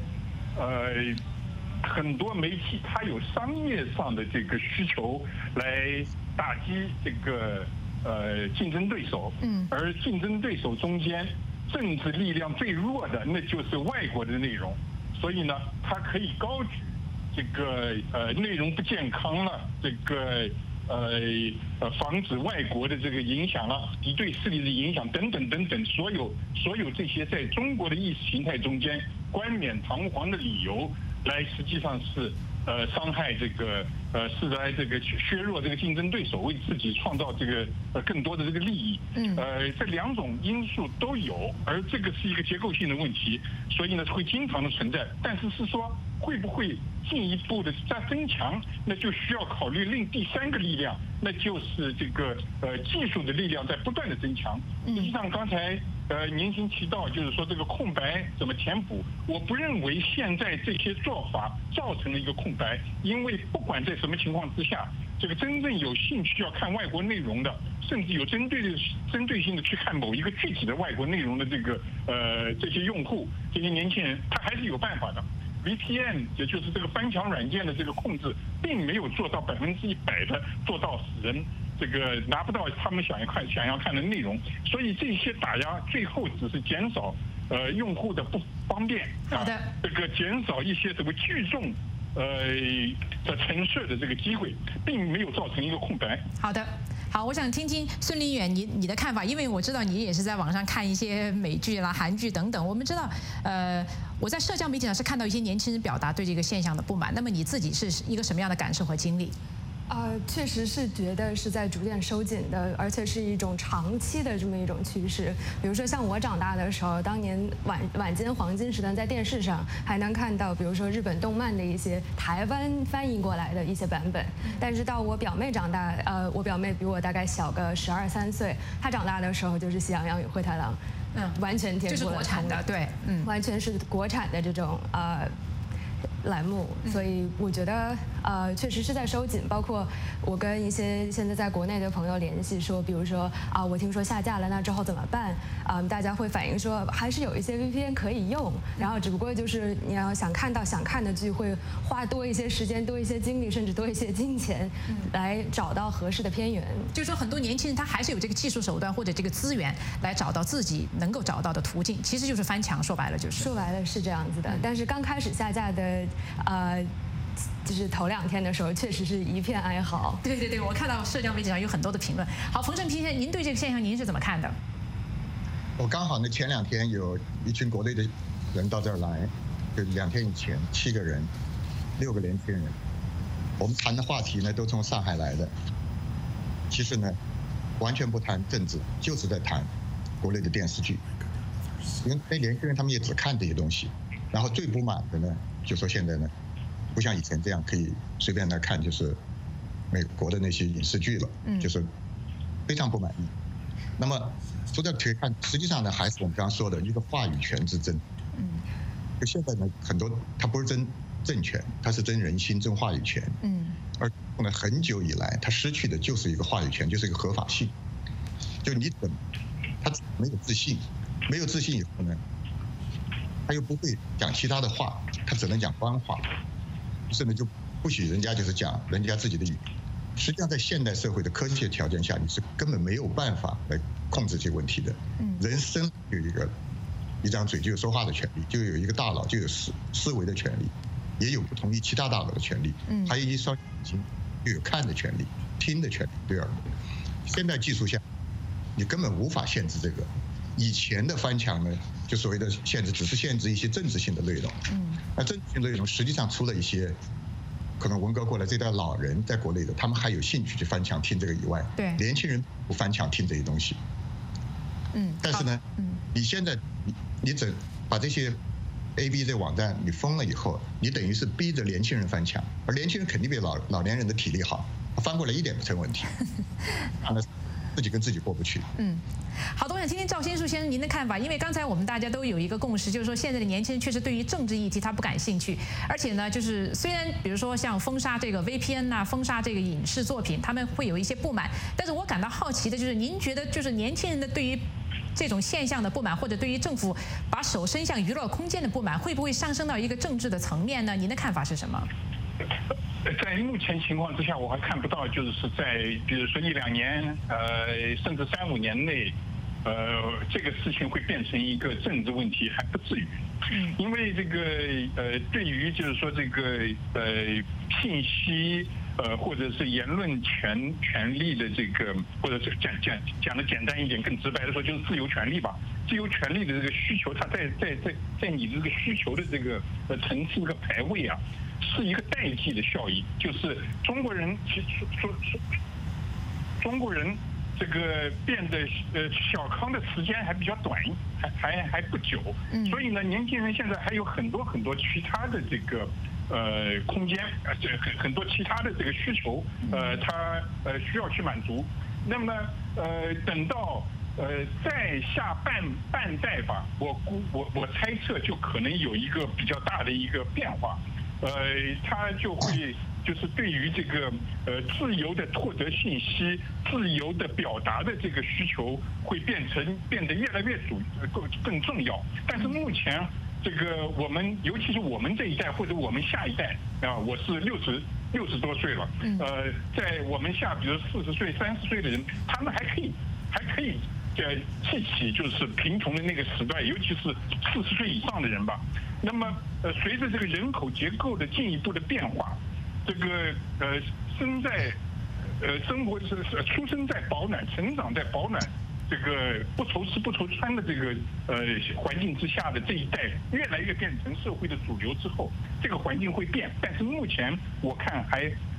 很多媒体它有商业上的这个需求来打击这个。竞争对手，而竞争对手中间政治力量最弱的，那就是外国的内容，所以呢，它可以高举这个内容不健康了，这个防止外国的这个影响了，敌对势力的影响等等等等，所有这些在中国的意识形态中间冠冕堂皇的理由，来实际上是伤害这个是来这个削弱这个竞争对手，为自己创造这个更多的这个利益。这2种因素都有，而这个是一个结构性的问题，所以呢会经常的存在。但是说会不会进一步的再增强，那就需要考虑另第3个力量，那就是这个技术的力量在不断的增强。实际上刚才您先提到，就是说这个空白怎么填补？我不认为现在这些做法造成了一个空白，因为不管在什么情况之下，这个真正有兴趣要看外国内容的，甚至有针对性的去看某一个具体的外国内容的这个这些用户，这些年轻人，他还是有办法的。VPN 也就是这个翻墙软件的这个控制，并没有做到100%的做到使人这个拿不到他们想要看的内容，所以这些打压最后只是减少用户的不方便，
好的，
这个减少一些什么聚众的陈设的这个机会，并没有造成一个空白。
好的。好，我想听听孙林远你的看法，因为我知道你也是在网上看一些美剧啦、韩剧等等。我们知道，我在社交媒体上是看到一些年轻人表达对这个现象的不满。那么你自己是一个什么样的感受和经历？
确实是觉得是在逐渐收紧的，而且是一种长期的这么一种趋势。比如说像我长大的时候，当年晚间黄金时段，在电视上还能看到，比如说日本动漫的一些台湾翻译过来的一些版本。但是到我表妹长大，我表妹比我大概小个12、13岁，她长大的时候就是《喜羊羊与灰太狼》，完全颠覆了，
就是国产的，对，
完全是国产的这种栏目，所以我觉得确实是在收紧。包括我跟一些现在在国内的朋友联系说，比如说我听说下架了，那之后怎么办？大家会反映说还是有一些 VPN 可以用，然后只不过就是你要想看到想看的剧，会花多一些时间、多一些精力，甚至多一些金钱，来找到合适的片源。
就是说，很多年轻人他还是有这个技术手段或者这个资源来找到自己能够找到的途径，其实就是翻墙，说白了就是。
说白了是这样子的，但是刚开始下架的。就是头2天的时候，确实是一片哀嚎。
对，我看到社交媒体上有很多的评论。好，冯胜平先生，您对这个现象您是怎么看的？
我刚好呢，前2天有一群国内的人到这儿来，就2天以前7个人，6个年轻人。我们谈的话题呢，都从上海来的。其实呢，完全不谈政治，就是在谈国内的电视剧。因为那年轻人他们也只看这些东西，然后最不满的呢。就说现在呢，不像以前这样可以随便来看，就是美国的那些影视剧了，就是非常不满意。那么说到可以看，实际上呢，还是我们刚刚说的一个话语权之争。就现在呢，很多它不是争政权，它是争人心、争话语权。而呢，很久以来，它失去的就是一个话语权，就是一个合法性。就你他没有自信，没有自信以后呢？他又不会讲其他的话，他只能讲官话，甚至就不许人家就是讲人家自己的语。实际上，在现代社会的科学条件下，你是根本没有办法来控制这些问题的。人生有一张嘴就有说话的权利，就有一个大脑就有思维的权利，也有不同于其他大脑的权利，还有一双眼睛就有看的权利、听的权利，对吧？现代技术下，你根本无法限制这个。以前的翻墙呢，就所谓的限制，只是限制一些政治性的内容。那政治性内容实际上除了一些可能文革过来这代老人在国内的，他们还有兴趣去翻墙听这个以外，年轻人不翻墙听这些东西。但是呢，你现在你把这些 A、B 这网站你封了以后，你等于是逼着年轻人翻墙，而年轻人肯定比老年人的体力好，翻过来一点不成问题。自己跟自己过不去。
好的，我想听听赵先树先生您的看法，因为刚才我们大家都有一个共识，就是说现在的年轻人确实对于政治议题他不感兴趣，而且呢，就是虽然比如说像封杀这个 VPN 啊，封杀这个影视作品，他们会有一些不满，但是我感到好奇的就是，您觉得就是年轻人的对于这种现象的不满，或者对于政府把手伸向娱乐空间的不满，会不会上升到一个政治的层面呢？您的看法是什么？
在目前情况之下，我还看不到，就是在比如说1、2年，甚至3、5年内，这个事情会变成一个政治问题，还不至于。因为这个对于就是说这个信息或者是言论权利的这个，或者是讲的简单一点，更直白的说，就是自由权利吧。自由权利的这个需求，它在你的这个需求的这个层次和排位啊。是一个代际的效应，就是中国人中国人这个变得小康的时间还比较短，还不久，所以呢，年轻人现在还有很多其他的这个空间，很多其他的这个需求，他需要去满足。那么呢，等到再下半代吧，我猜测就可能有一个比较大的一个变化。他就会就是对于这个自由的获得信息、自由的表达的这个需求会变得越来越更重要。但是目前这个我们，尤其是我们这一代或者我们下一代啊，我是60多岁了，在我们下，比如40岁、30岁的人，他们还可以记起就是贫穷的那个时代，尤其是40岁以上的人吧。那么随着这个人口结构的进一步的变化，这个生活是出生在保暖、成长在保暖，这个不愁吃不愁穿的这个环境之下的这一代，越来越变成社会的主流之后，这个环境会变。但是目前我看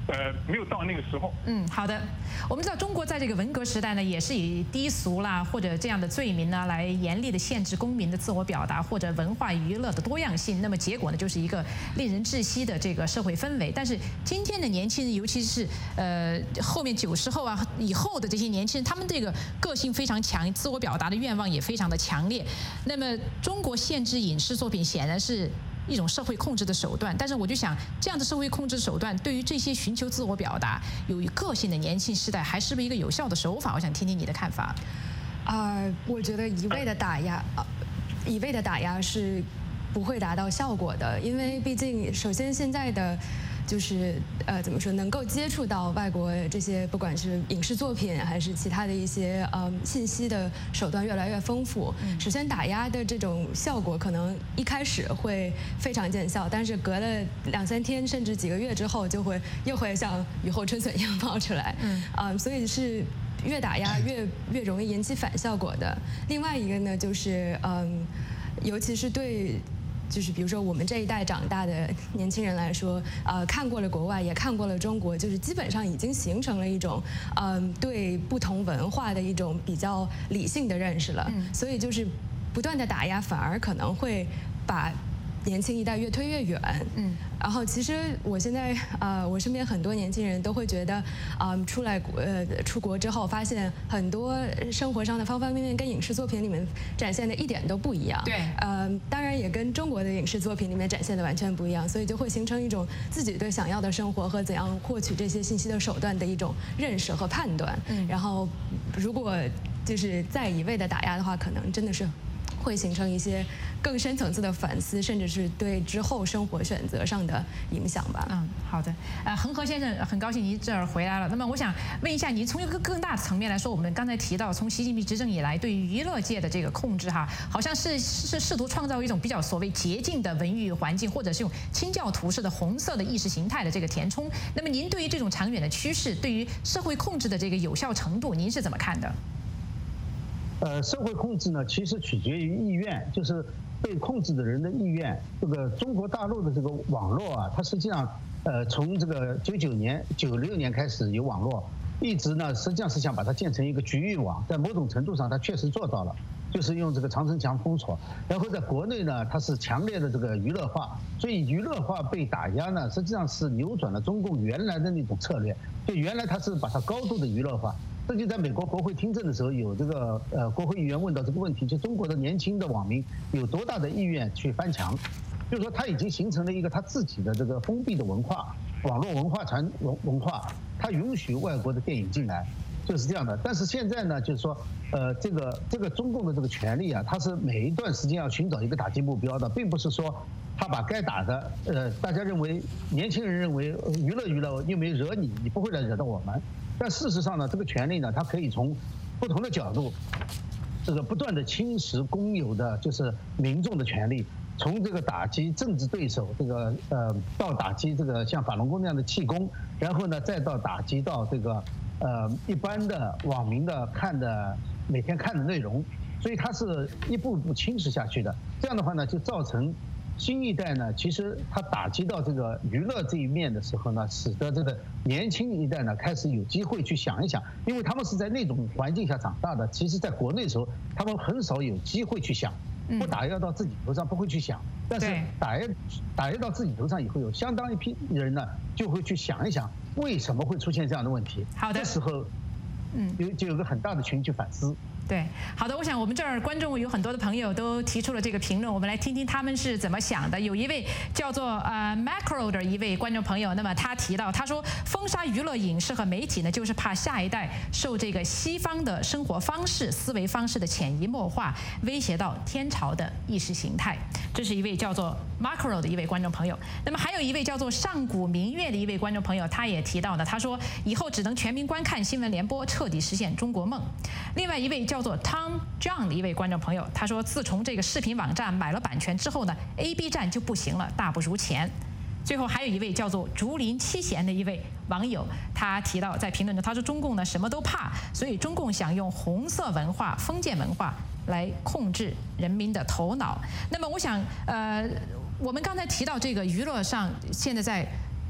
没有到那个时候。
好的。我们知道中国在这个文革时代呢，也是以低俗啦或者这样的罪名呢，来严厉的限制公民的自我表达或者文化娱乐的多样性。那么结果呢，就是一个令人窒息的这个社会氛围。但是今天的年轻人，尤其是后面90后啊以后的这些年轻人，他们这个个性非常强，自我表达的愿望也非常的强烈。那么中国限制影视作品显然是一种社会控制的手段，但是我就想，这样的社会控制手段对于这些寻求自我表达、有个性的年轻世代，还是不是一个有效的手法？我想听听你的看法。
我觉得一味的打压是不会达到效果的，因为毕竟首先现在的就是怎么说，能够接触到外国这些不管是影视作品还是其他的一些信息的手段越来越丰富。首先打压的这种效果可能一开始会非常见效，但是隔了2、3天甚至几个月之后，又会像雨后春笋一样冒出来。所以是越打压越容易引起反效果的。另外一个呢，就是尤其是对。就是比如说我们这一代长大的年轻人来说，看过了国外，也看过了中国，就是基本上已经形成了一种，对不同文化的一种比较理性的认识了。所以就是不断的打压，反而可能会把年轻一代越推越远。然后其实我现在我身边很多年轻人都会觉得，出国之后发现很多生活上的方方面面跟影视作品里面展现的一点都不一样。
对，
当然也跟中国的影视作品里面展现的完全不一样，所以就会形成一种自己对想要的生活和怎样获取这些信息的手段的一种认识和判断。然后如果就是再一味的打压的话，可能真的是会形成一些更深层次的反思，甚至是对之后生活选择上的影响吧。
好的。恒河先生，很高兴您这儿回来了。那么我想问一下，您从一个更大的层面来说，我们刚才提到，从习近平执政以来，对于娱乐界的这个控制好像是试图创造一种比较所谓洁净的文娱环境，或者是用清教徒式的红色的意识形态的这个填充。那么您对于这种长远的趋势，对于社会控制的这个有效程度，您是怎么看的？
社会控制呢，其实取决于意愿，就是被控制的人的意愿。这个中国大陆的这个网络啊，它实际上，从这个96年开始有网络，一直呢实际上是想把它建成一个局域网，在某种程度上它确实做到了，就是用这个长城墙封锁。然后在国内呢，它是强烈的这个娱乐化，所以娱乐化被打压呢，实际上是扭转了中共原来的那种策略。就原来它是把它高度的娱乐化。这就在美国国会听证的时候，有这个国会议员问到这个问题，就中国的年轻的网民有多大的意愿去翻墙？就是说他已经形成了一个他自己的这个封闭的文化，网络文化，他允许外国的电影进来，就是这样的。但是现在呢，就是说，这个中共的这个权力啊，它是每一段时间要寻找一个打击目标的，并不是说他把该打的，大家认为年轻人认为娱乐又没惹你，你不会来惹到我们。但事实上呢，这个权利呢，它可以从不同的角度，这个不断的侵蚀公有的就是民众的权利，从这个打击政治对手，这个到打击这个像法轮功那样的气功，然后呢再到打击到这个一般的网民的每天看的内容，所以它是一步步侵蚀下去的。这样的话呢，就造成新一代呢，其实它打击到这个娱乐这一面的时候呢，使得这个年轻一代呢开始有机会去想一想，因为他们是在那种环境下长大的，其实在国内的时候，他们很少有机会去想，不打压到自己头上不会去想，但是打压到自己头上以后，有相当一批人呢就会去想一想，为什么会出现这样的问题？
好的，
这时候，就有个很大的群去反思。
对，好的，我想我们这儿观众有很多的朋友都提出了这个评论，我们来听听他们是怎么想的。有一位叫做Macro 的一位观众朋友，那么他提到，他说封杀娱乐影视和媒体呢，就是怕下一代受这个西方的生活方式、思维方式的潜移默化，威胁到天朝的意识形态。这是一位叫做 Macro 的一位观众朋友。那么还有一位叫做上古明月的一位观众朋友，他也提到呢，他说以后只能全民观看新闻联播，彻底实现中国梦。另外一位叫做 Tom John 的一位观众朋友，他说自从这个视频网站买了版权之后呢 ，AB 站就不行了，大不如前。最后还有一位叫做竹林七贤的一位网友，他提到在评论中，他说中共呢什么都怕，所以中共想用红色文化、封建文化来控制人民的头脑。那么我想，我们刚才提到这个娱乐上现在在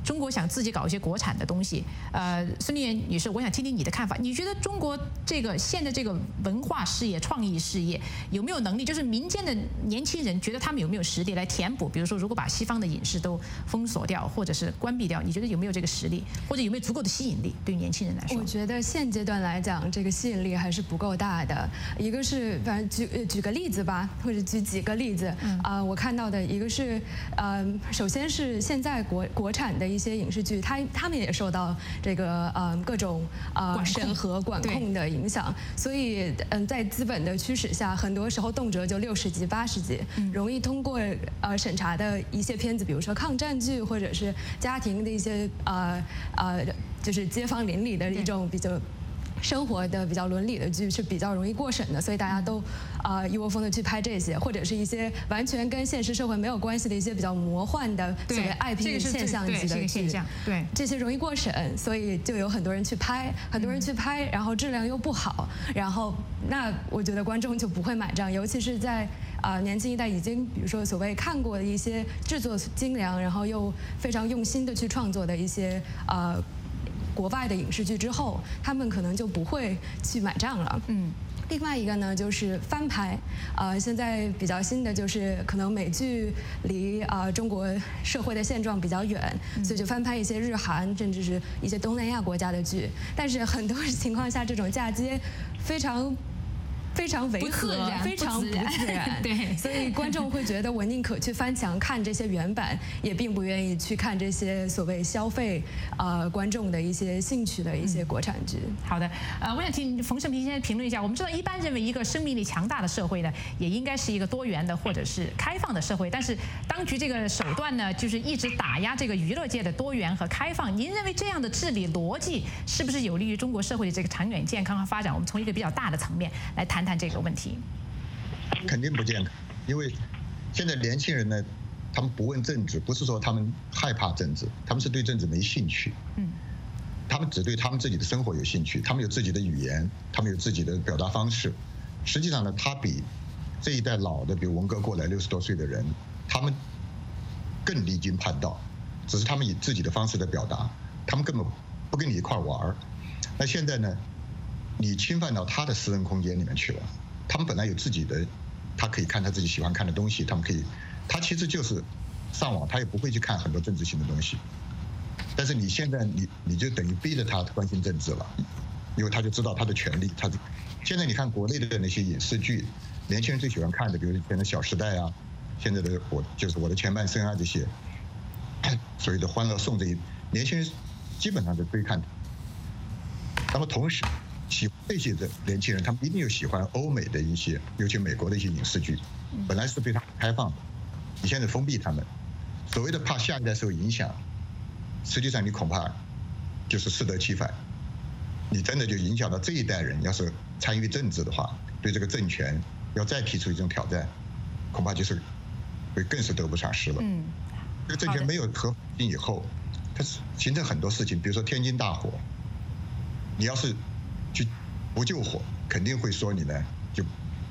中国想自己搞一些国产的东西。孙丽媛女士，我想听听你的看法。你觉得中国这个现在这个文化事业、创意事业有没有能力？就是民间的年轻人觉得他们有没有实力来填补？比如说，如果把西方的影视都封锁掉，或者是关闭掉，你觉得有没有这个实力，或者有没有足够的吸引力？对于年轻人来说，
我觉得现阶段来讲，这个吸引力还是不够大的。一个是，反正举个例子吧，或者举几个例子。我看到的一个是，首先是现在国产的一些影视剧，他们也受到这个各种审核管控的影响，所以在资本的驱使下，很多时候动辄就60集、80集，容易通过审查的一些片子，比如说抗战剧或者是家庭的一些就是街坊邻里的一种比较生活的比较伦理的剧是比较容易过审的，所以大家都一窝蜂的去拍这些，或者是一些完全跟现实社会没有关系的一些比较魔幻的所谓 IP 现象级的剧，
对，
这些容易过审，所以就有很多人去拍，然后质量又不好，然后那我觉得观众就不会买账，尤其是在年轻一代已经比如说所谓看过的一些制作精良，然后又非常用心的去创作的一些国外的影视剧之后，他们可能就不会去买账了。另外一个呢，就是翻拍。现在比较新的就是可能美剧离中国社会的现状比较远，所以就翻拍一些日韩甚至是一些东南亚国家的剧。但是很多情况下，这种嫁接非常违和，非常不自然。
对，
所以观众会觉得我宁可去翻墙看这些原版，也并不愿意去看这些所谓消费观众的一些兴趣的一些国产剧。
好的，我想请冯胜平先生评论一下。我们知道，一般认为一个生命力强大的社会呢，也应该是一个多元的或者是开放的社会。但是当局这个手段呢，就是一直打压这个娱乐界的多元和开放。您认为这样的治理逻辑是不是有利于中国社会的这个长远健康和发展？我们从一个比较大的层面来谈谈这个问题。
肯定不健康，因为现在年轻人呢，他们不问政治，不是说他们害怕政治，他们是对政治没兴趣。他们只对他们自己的生活有兴趣，他们有自己的语言，他们有自己的表达方式。实际上呢，他比这一代老的，比如文革过来60多岁的人，他们更离经叛道，只是他们以自己的方式在表达，他们根本不跟你一块玩。那现在呢，你侵犯到他的私人空间里面去了。他们本来有自己的，他可以看他自己喜欢看的东西，他其实就是上网，他也不会去看很多政治性的东西。但是你现在你就等于逼着他关心政治了，因为他就知道他的权利。现在你看国内的那些影视剧，年轻人最喜欢看的，比如以前的《小时代》啊，现在的我的前半生啊，这些所谓的《欢乐颂》这一，年轻人基本上都追看的。那么同时，喜欢这些的年轻人，他们一定有喜欢欧美的一些，尤其美国的一些影视剧，本来是非常开放的，你现在封闭他们，所谓的怕下一代受影响，实际上你恐怕就是适得其反，你真的就影响到这一代人，要是参与政治的话，对这个政权要再提出一种挑战，恐怕就是会更是得不偿失了。这个政权没有合法性以后，它形成很多事情，比如说天津大火，你要是去不救火，肯定会说你呢就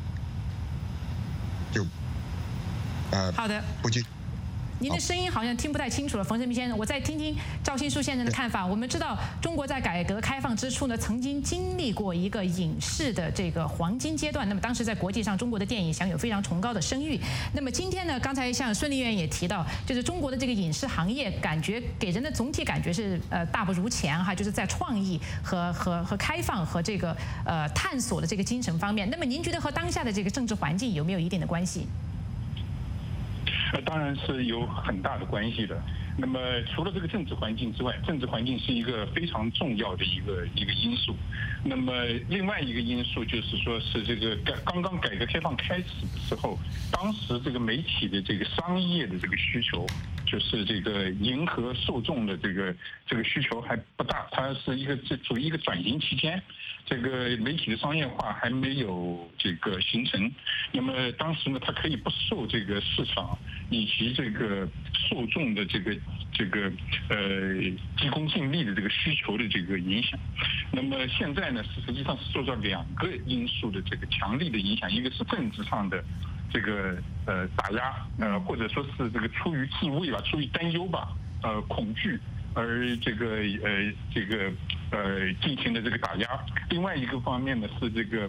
好的
不救。
您的声音好像听不太清楚了，冯胜平先生，我再听听赵新书先生的看法。我们知道，中国在改革开放之初呢，曾经经历过一个影视的这个黄金阶段。那么当时在国际上，中国的电影享有非常崇高的声誉。那么今天呢，刚才像孙丽媛也提到，就是中国的这个影视行业，感觉给人的总体感觉是大不如前哈，就是在创意和开放和这个探索的这个精神方面。那么您觉得和当下的这个政治环境有没有一定的关系？
当然是有很大的关系的。那么除了这个政治环境之外，政治环境是一个非常重要的一个因素。那么另外一个因素就是说是这个刚刚改革开放开始的时候，当时这个媒体的这个商业的这个需求，就是这个迎合受众的这个需求还不大，它是处于一个转型期间。这个媒体的商业化还没有这个形成，那么当时呢，它可以不受这个市场以及这个受众的这个急功近利的这个需求的这个影响。那么现在呢，实际上是受到2个因素的这个强力的影响，一个是政治上的这个打压，或者说是这个出于自卫吧，出于担忧吧，恐惧。 而进行的这个打压。另外一个方面呢是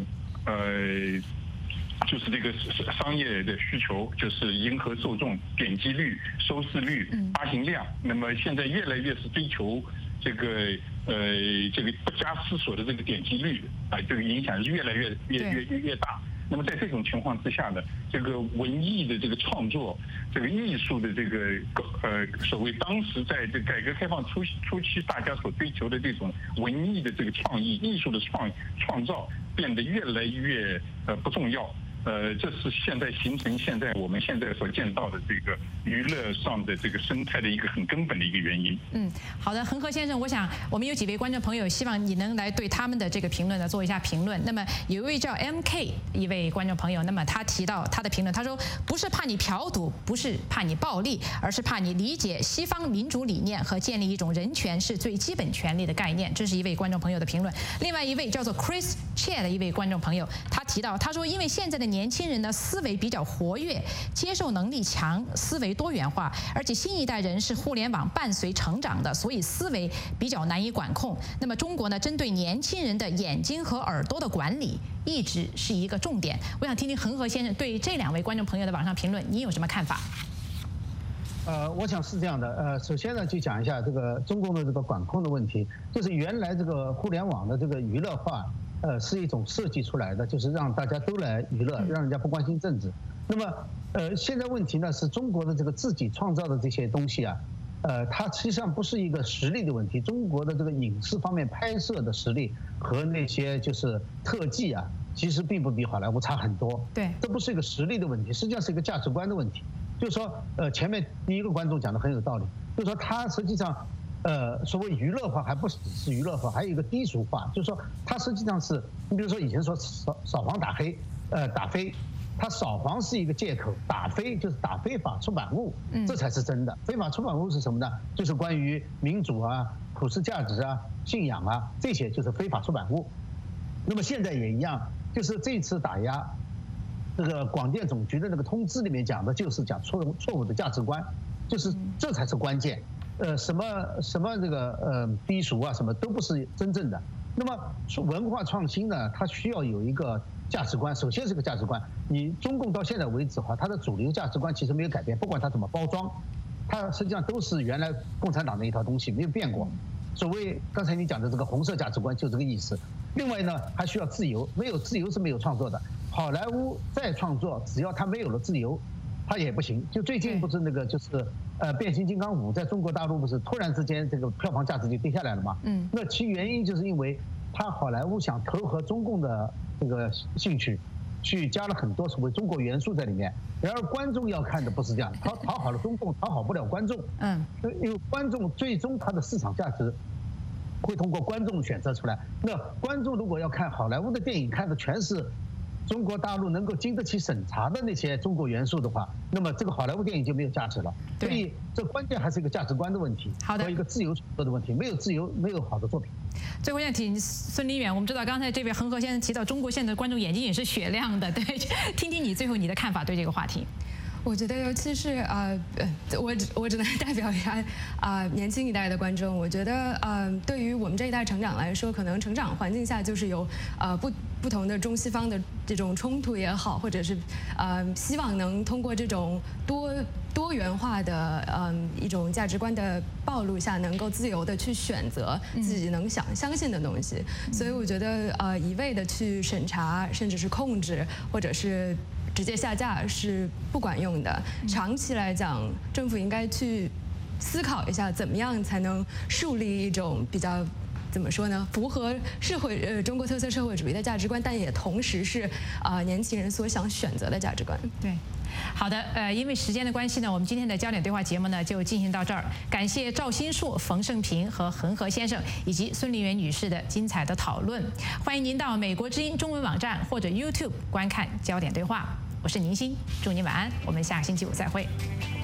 就是这个商业的需求，就是迎合受众、点击率、收视率、发行量。那么现在越来越是追求这个不加思索的这个点击率啊，这个影响是越来越大。那么在这种情况之下呢，这个文艺的这个创作，这个艺术的这个所谓当时在这改革开放初期大家所追求的这种文艺的这个创意、艺术的创造，变得越来越不重要。这是现在形成我们现在所见到的这个娱乐上的这个生态的一个很根本的一个原因。
好的，恒河先生，我想我们有几位观众朋友希望你能来对他们的这个评论呢做一下评论。那么有一位叫 MK 一位观众朋友，那么他提到他的评论，他说不是怕你嫖赌，不是怕你暴力，而是怕你理解西方民主理念和建立一种人权是最基本权利的概念。这是一位观众朋友的评论。另外一位叫做 Chris Che 的一位观众朋友，他提到他说因为现在的年轻人的思维比较活跃，接受能力强，思维多元化，而且新一代人是互联网伴随成长的，所以思维比较难以管控。那么中国呢，针对年轻人的眼睛和耳朵的管理一直是一个重点。我想听听恒河先生对这两位观众朋友的网上评论，你有什么看法？
我想是这样的。首先呢，就讲一下这个中共的这个管控的问题，就是原来这个互联网的这个娱乐化。是一种设计出来的，就是让大家都来娱乐，让人家不关心政治。那么，现在问题呢是中国的这个自己创造的这些东西啊，它实际上不是一个实力的问题。中国的这个影视方面拍摄的实力和那些就是特技啊，其实并不比好莱坞差很多。
对，
这不是一个实力的问题，实际上是一个价值观的问题。就是说，前面第一个观众讲的很有道理，就是说他实际上。所谓娱乐化还不只是娱乐化，还有一个低俗化，就是说它实际上是，你比如说以前说扫黄打黑，打非，它扫黄是一个借口，打非就是打非法出版物，这才是真的。非法出版物是什么呢？就是关于民主啊、普世价值啊、信仰啊这些就是非法出版物。那么现在也一样，就是这次打压，这个广电总局的那个通知里面讲的就是讲错误的价值观，就是这才是关键。什么这个低俗啊，什么都不是真正的。那么文化创新呢，它需要有一个价值观，首先是个价值观。你中共到现在为止哈，它的主流价值观其实没有改变，不管它怎么包装，它实际上都是原来共产党的一套东西，没有变过。所谓刚才你讲的这个红色价值观，就这个意思。另外呢，还需要自由，没有自由是没有创作的。好莱坞再创作，只要它没有了自由，它也不行。就最近不是那个就是变形金刚5在中国大陆不是突然之间这个票房价值就跌下来了嘛？那其原因就是因为它好莱坞想投合中共的这个兴趣，去加了很多所谓中国元素在里面。然而观众要看的不是这样，讨好了中共，讨好不了观众。因为观众最终它的市场价值会通过观众选择出来。那观众如果要看好莱坞的电影，看的全是中国大陆能够经得起审查的那些中国元素的话，那么这个好莱坞电影就没有价值了。所以这关键还是一个价值观的问题，和一个自由创作的问题。没有自由，没有好的作品。
最后想请孙立远，我们知道刚才这位恒河先生提到中国现在的观众眼睛也是雪亮的，对，听听你最后你的看法对这个话题。
我觉得，尤其是我只能代表一下年轻一代的观众。我觉得对于我们这一代成长来说，可能成长环境下就是有不同的中西方的这种冲突也好，或者是希望能通过这种多元化的一种价值观的暴露下，能够自由的去选择自己能相信的东西。所以我觉得一味的去审查，甚至是控制，或者是直接下架是不管用的。长期来讲，政府应该去思考一下，怎么样才能树立一种比较怎么说呢，符合中国特色社会主义的价值观，但也同时是年轻人所想选择的价值观。
对。好的，因为时间的关系呢，我们今天的焦点对话节目呢就进行到这儿。感谢赵新树、冯胜平和恒河先生以及孙立远女士的精彩的讨论。欢迎您到美国之音中文网站或者 YouTube 观看焦点对话。我是宁鑫，祝您晚安，我们下个星期五再会。